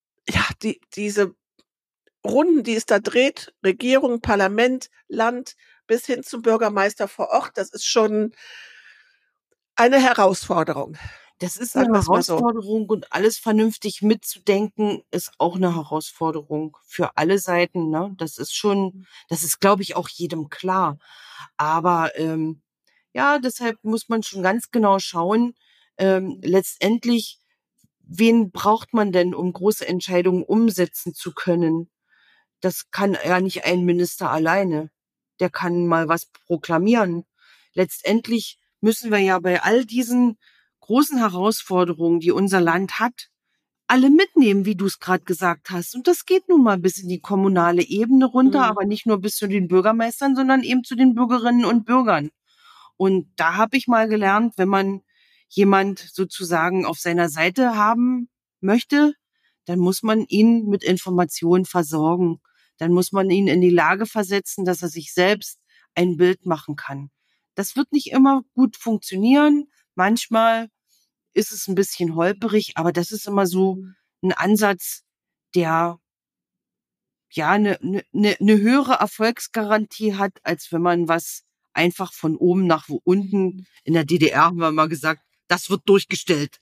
Runden, die es da dreht, Regierung, Parlament, Land bis hin zum Bürgermeister vor Ort, das ist schon eine Herausforderung. Das ist eine Herausforderung und alles vernünftig mitzudenken ist auch eine Herausforderung für alle Seiten. Ne? Das ist, glaube ich, auch jedem klar. Aber deshalb muss man schon ganz genau schauen, letztendlich, wen braucht man denn, um große Entscheidungen umsetzen zu können? Das kann ja nicht ein Minister alleine. Der kann mal was proklamieren. Letztendlich müssen wir ja bei all diesen großen Herausforderungen, die unser Land hat, alle mitnehmen, wie du es gerade gesagt hast. Und das geht nun mal bis in die kommunale Ebene runter, aber nicht nur bis zu den Bürgermeistern, sondern eben zu den Bürgerinnen und Bürgern. Und da habe ich mal gelernt, wenn man jemand sozusagen auf seiner Seite haben möchte, dann muss man ihn mit Informationen versorgen. Dann muss man ihn in die Lage versetzen, dass er sich selbst ein Bild machen kann. Das wird nicht immer gut funktionieren. Manchmal ist es ein bisschen holperig, aber das ist immer so ein Ansatz, der ja eine höhere Erfolgsgarantie hat, als wenn man was einfach von oben nach unten. In der DDR haben wir mal gesagt, das wird durchgestellt.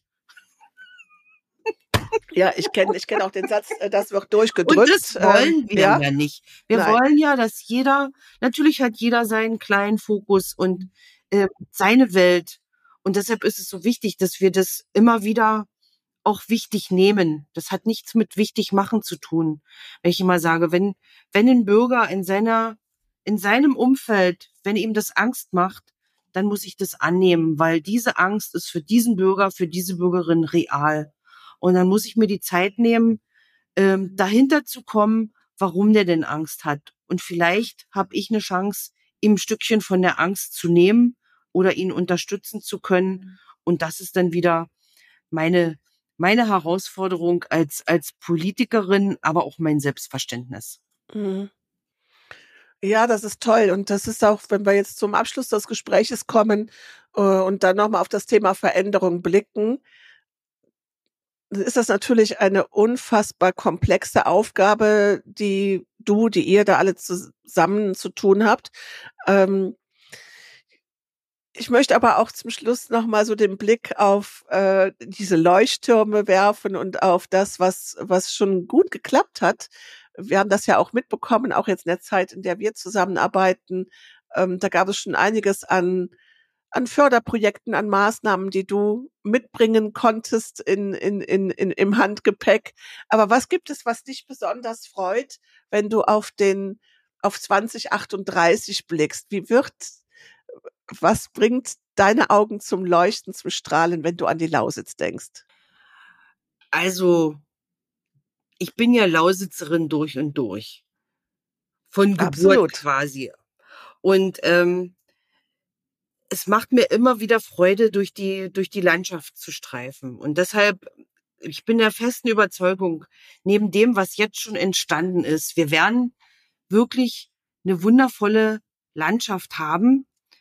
Ja, ich kenne auch den Satz, das wird durchgedrückt. Und das wollen wir ja nicht. Wir wollen ja, dass natürlich hat jeder seinen kleinen Fokus und seine Welt. Und deshalb ist es so wichtig, dass wir das immer wieder auch wichtig nehmen. Das hat nichts mit wichtig machen zu tun. Wenn ich immer sage, wenn ein Bürger in seinem Umfeld, wenn ihm das Angst macht, dann muss ich das annehmen, weil diese Angst ist für diesen Bürger, für diese Bürgerin real. Und dann muss ich mir die Zeit nehmen, dahinter zu kommen, warum der denn Angst hat. Und vielleicht habe ich eine Chance, ihm ein Stückchen von der Angst zu nehmen oder ihn unterstützen zu können. Und das ist dann wieder meine Herausforderung als Politikerin, aber auch mein Selbstverständnis. Mhm. Ja, das ist toll. Und das ist auch, wenn wir jetzt zum Abschluss des Gespräches kommen und dann nochmal auf das Thema Veränderung blicken, ist das natürlich eine unfassbar komplexe Aufgabe, die ihr da alle zusammen zu tun habt. Ich möchte aber auch zum Schluss noch mal so den Blick auf diese Leuchttürme werfen und auf das, was schon gut geklappt hat. Wir haben das ja auch mitbekommen, auch jetzt in der Zeit, in der wir zusammenarbeiten. Da gab es schon einiges an Förderprojekten, an Maßnahmen, die du mitbringen konntest im Handgepäck. Aber was gibt es, was dich besonders freut, wenn du auf 2038 blickst? Was bringt deine Augen zum Leuchten, zum Strahlen, wenn du an die Lausitz denkst? Also, ich bin ja Lausitzerin durch und durch. Von Geburt Absolut. quasi. Und es macht mir immer wieder Freude, durch die Landschaft zu streifen. Und deshalb, ich bin der festen Überzeugung, neben dem, was jetzt schon entstanden ist, wir werden wirklich eine wundervolle Landschaft haben,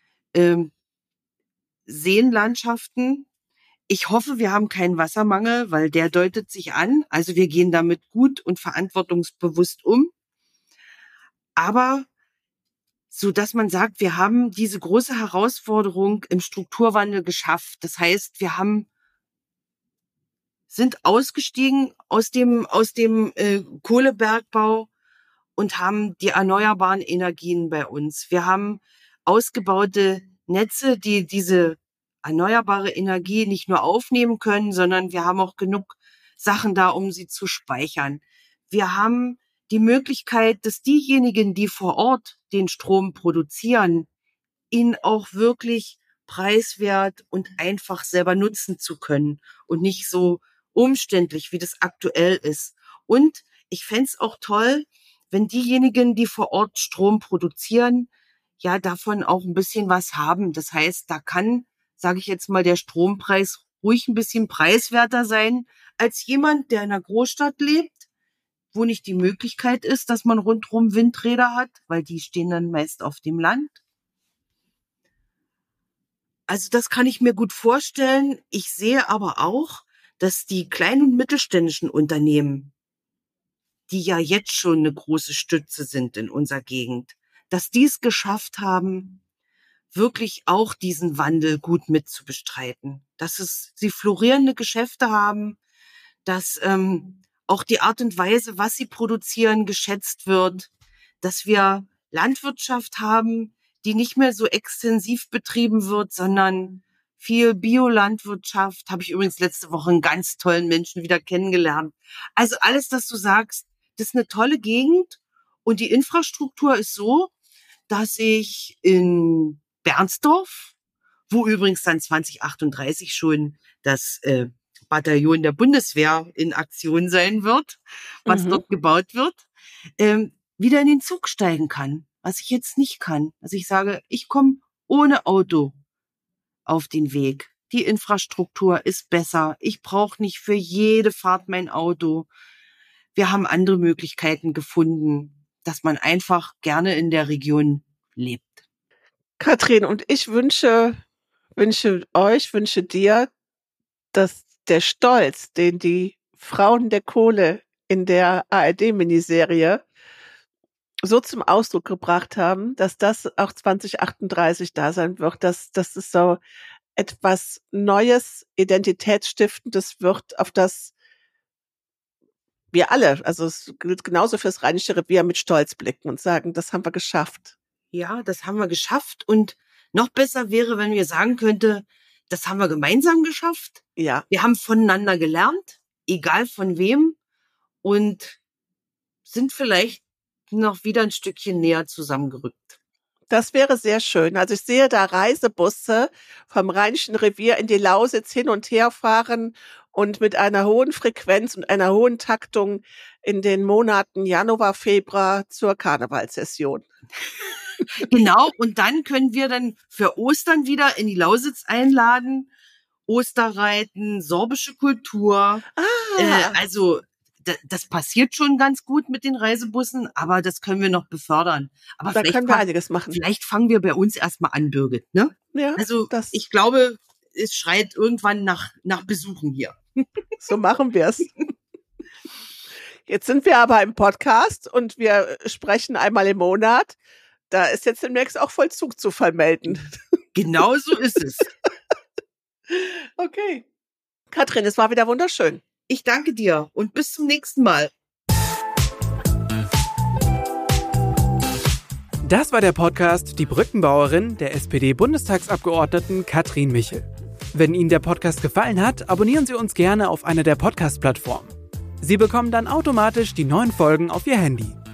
Seenlandschaften. Ich hoffe, wir haben keinen Wassermangel, weil der deutet sich an. Also wir gehen damit gut und verantwortungsbewusst um. Aber so dass man sagt, wir haben diese große Herausforderung im Strukturwandel geschafft. Das heißt, wir sind ausgestiegen aus dem Kohlebergbau und haben die erneuerbaren Energien bei uns. Wir haben ausgebaute Netze, die diese erneuerbare Energie nicht nur aufnehmen können, sondern wir haben auch genug Sachen da, um sie zu speichern. Wir haben die Möglichkeit, dass diejenigen, die vor Ort den Strom produzieren, ihn auch wirklich preiswert und einfach selber nutzen zu können und nicht so umständlich, wie das aktuell ist. Und ich fände es auch toll, wenn diejenigen, die vor Ort Strom produzieren, ja davon auch ein bisschen was haben. Das heißt, da kann, sage ich jetzt mal, der Strompreis ruhig ein bisschen preiswerter sein als jemand, der in einer Großstadt lebt, wo nicht die Möglichkeit ist, dass man rundherum Windräder hat, weil die stehen dann meist auf dem Land. Also das kann ich mir gut vorstellen. Ich sehe aber auch, dass die kleinen und mittelständischen Unternehmen, die ja jetzt schon eine große Stütze sind in unserer Gegend, dass die es geschafft haben, wirklich auch diesen Wandel gut mitzubestreiten. Dass sie florierende Geschäfte haben, dass auch die Art und Weise, was sie produzieren, geschätzt wird, dass wir Landwirtschaft haben, die nicht mehr so extensiv betrieben wird, sondern viel Biolandwirtschaft. Habe ich übrigens letzte Woche einen ganz tollen Menschen wieder kennengelernt. Also alles, was du sagst, das ist eine tolle Gegend und die Infrastruktur ist so, dass ich in Bernsdorf, wo übrigens dann 2038 schon das Bataillon der Bundeswehr in Aktion sein wird, was dort gebaut wird, wieder in den Zug steigen kann, was ich jetzt nicht kann. Also ich sage, ich komme ohne Auto auf den Weg. Die Infrastruktur ist besser. Ich brauche nicht für jede Fahrt mein Auto. Wir haben andere Möglichkeiten gefunden, dass man einfach gerne in der Region lebt. Katrin, und ich wünsche dir, dass der Stolz, den die Frauen der Kohle in der ARD-Miniserie so zum Ausdruck gebracht haben, dass das auch 2038 da sein wird, dass es so etwas Neues, Identitätsstiftendes wird, auf das wir alle, also es gilt genauso fürs Rheinische Revier, mit Stolz blicken und sagen, das haben wir geschafft. Ja, das haben wir geschafft und noch besser wäre, wenn wir sagen könnte, das haben wir gemeinsam geschafft. Ja. Wir haben voneinander gelernt, egal von wem, und sind vielleicht noch wieder ein Stückchen näher zusammengerückt. Das wäre sehr schön. Also ich sehe da Reisebusse vom Rheinischen Revier in die Lausitz hin und her fahren und mit einer hohen Frequenz und einer hohen Taktung in den Monaten Januar, Februar zur Karnevalssession. Genau, und dann können wir dann für Ostern wieder in die Lausitz einladen. Osterreiten, sorbische Kultur. Also das passiert schon ganz gut mit den Reisebussen, aber das können wir noch befördern. Aber da können wir einiges machen. Vielleicht fangen wir bei uns erstmal an, Birgit. Ne? Ja, also ich glaube, es schreit irgendwann nach Besuchen hier. So machen wir es. Jetzt sind wir aber im Podcast und wir sprechen einmal im Monat. Da ist jetzt demnächst auch Vollzug zu vermelden. Genau so ist es. Okay. Katrin, es war wieder wunderschön. Ich danke dir und bis zum nächsten Mal. Das war der Podcast Die Brückenbauerin der SPD-Bundestagsabgeordneten Katrin Michel. Wenn Ihnen der Podcast gefallen hat, abonnieren Sie uns gerne auf einer der Podcast-Plattformen. Sie bekommen dann automatisch die neuen Folgen auf Ihr Handy.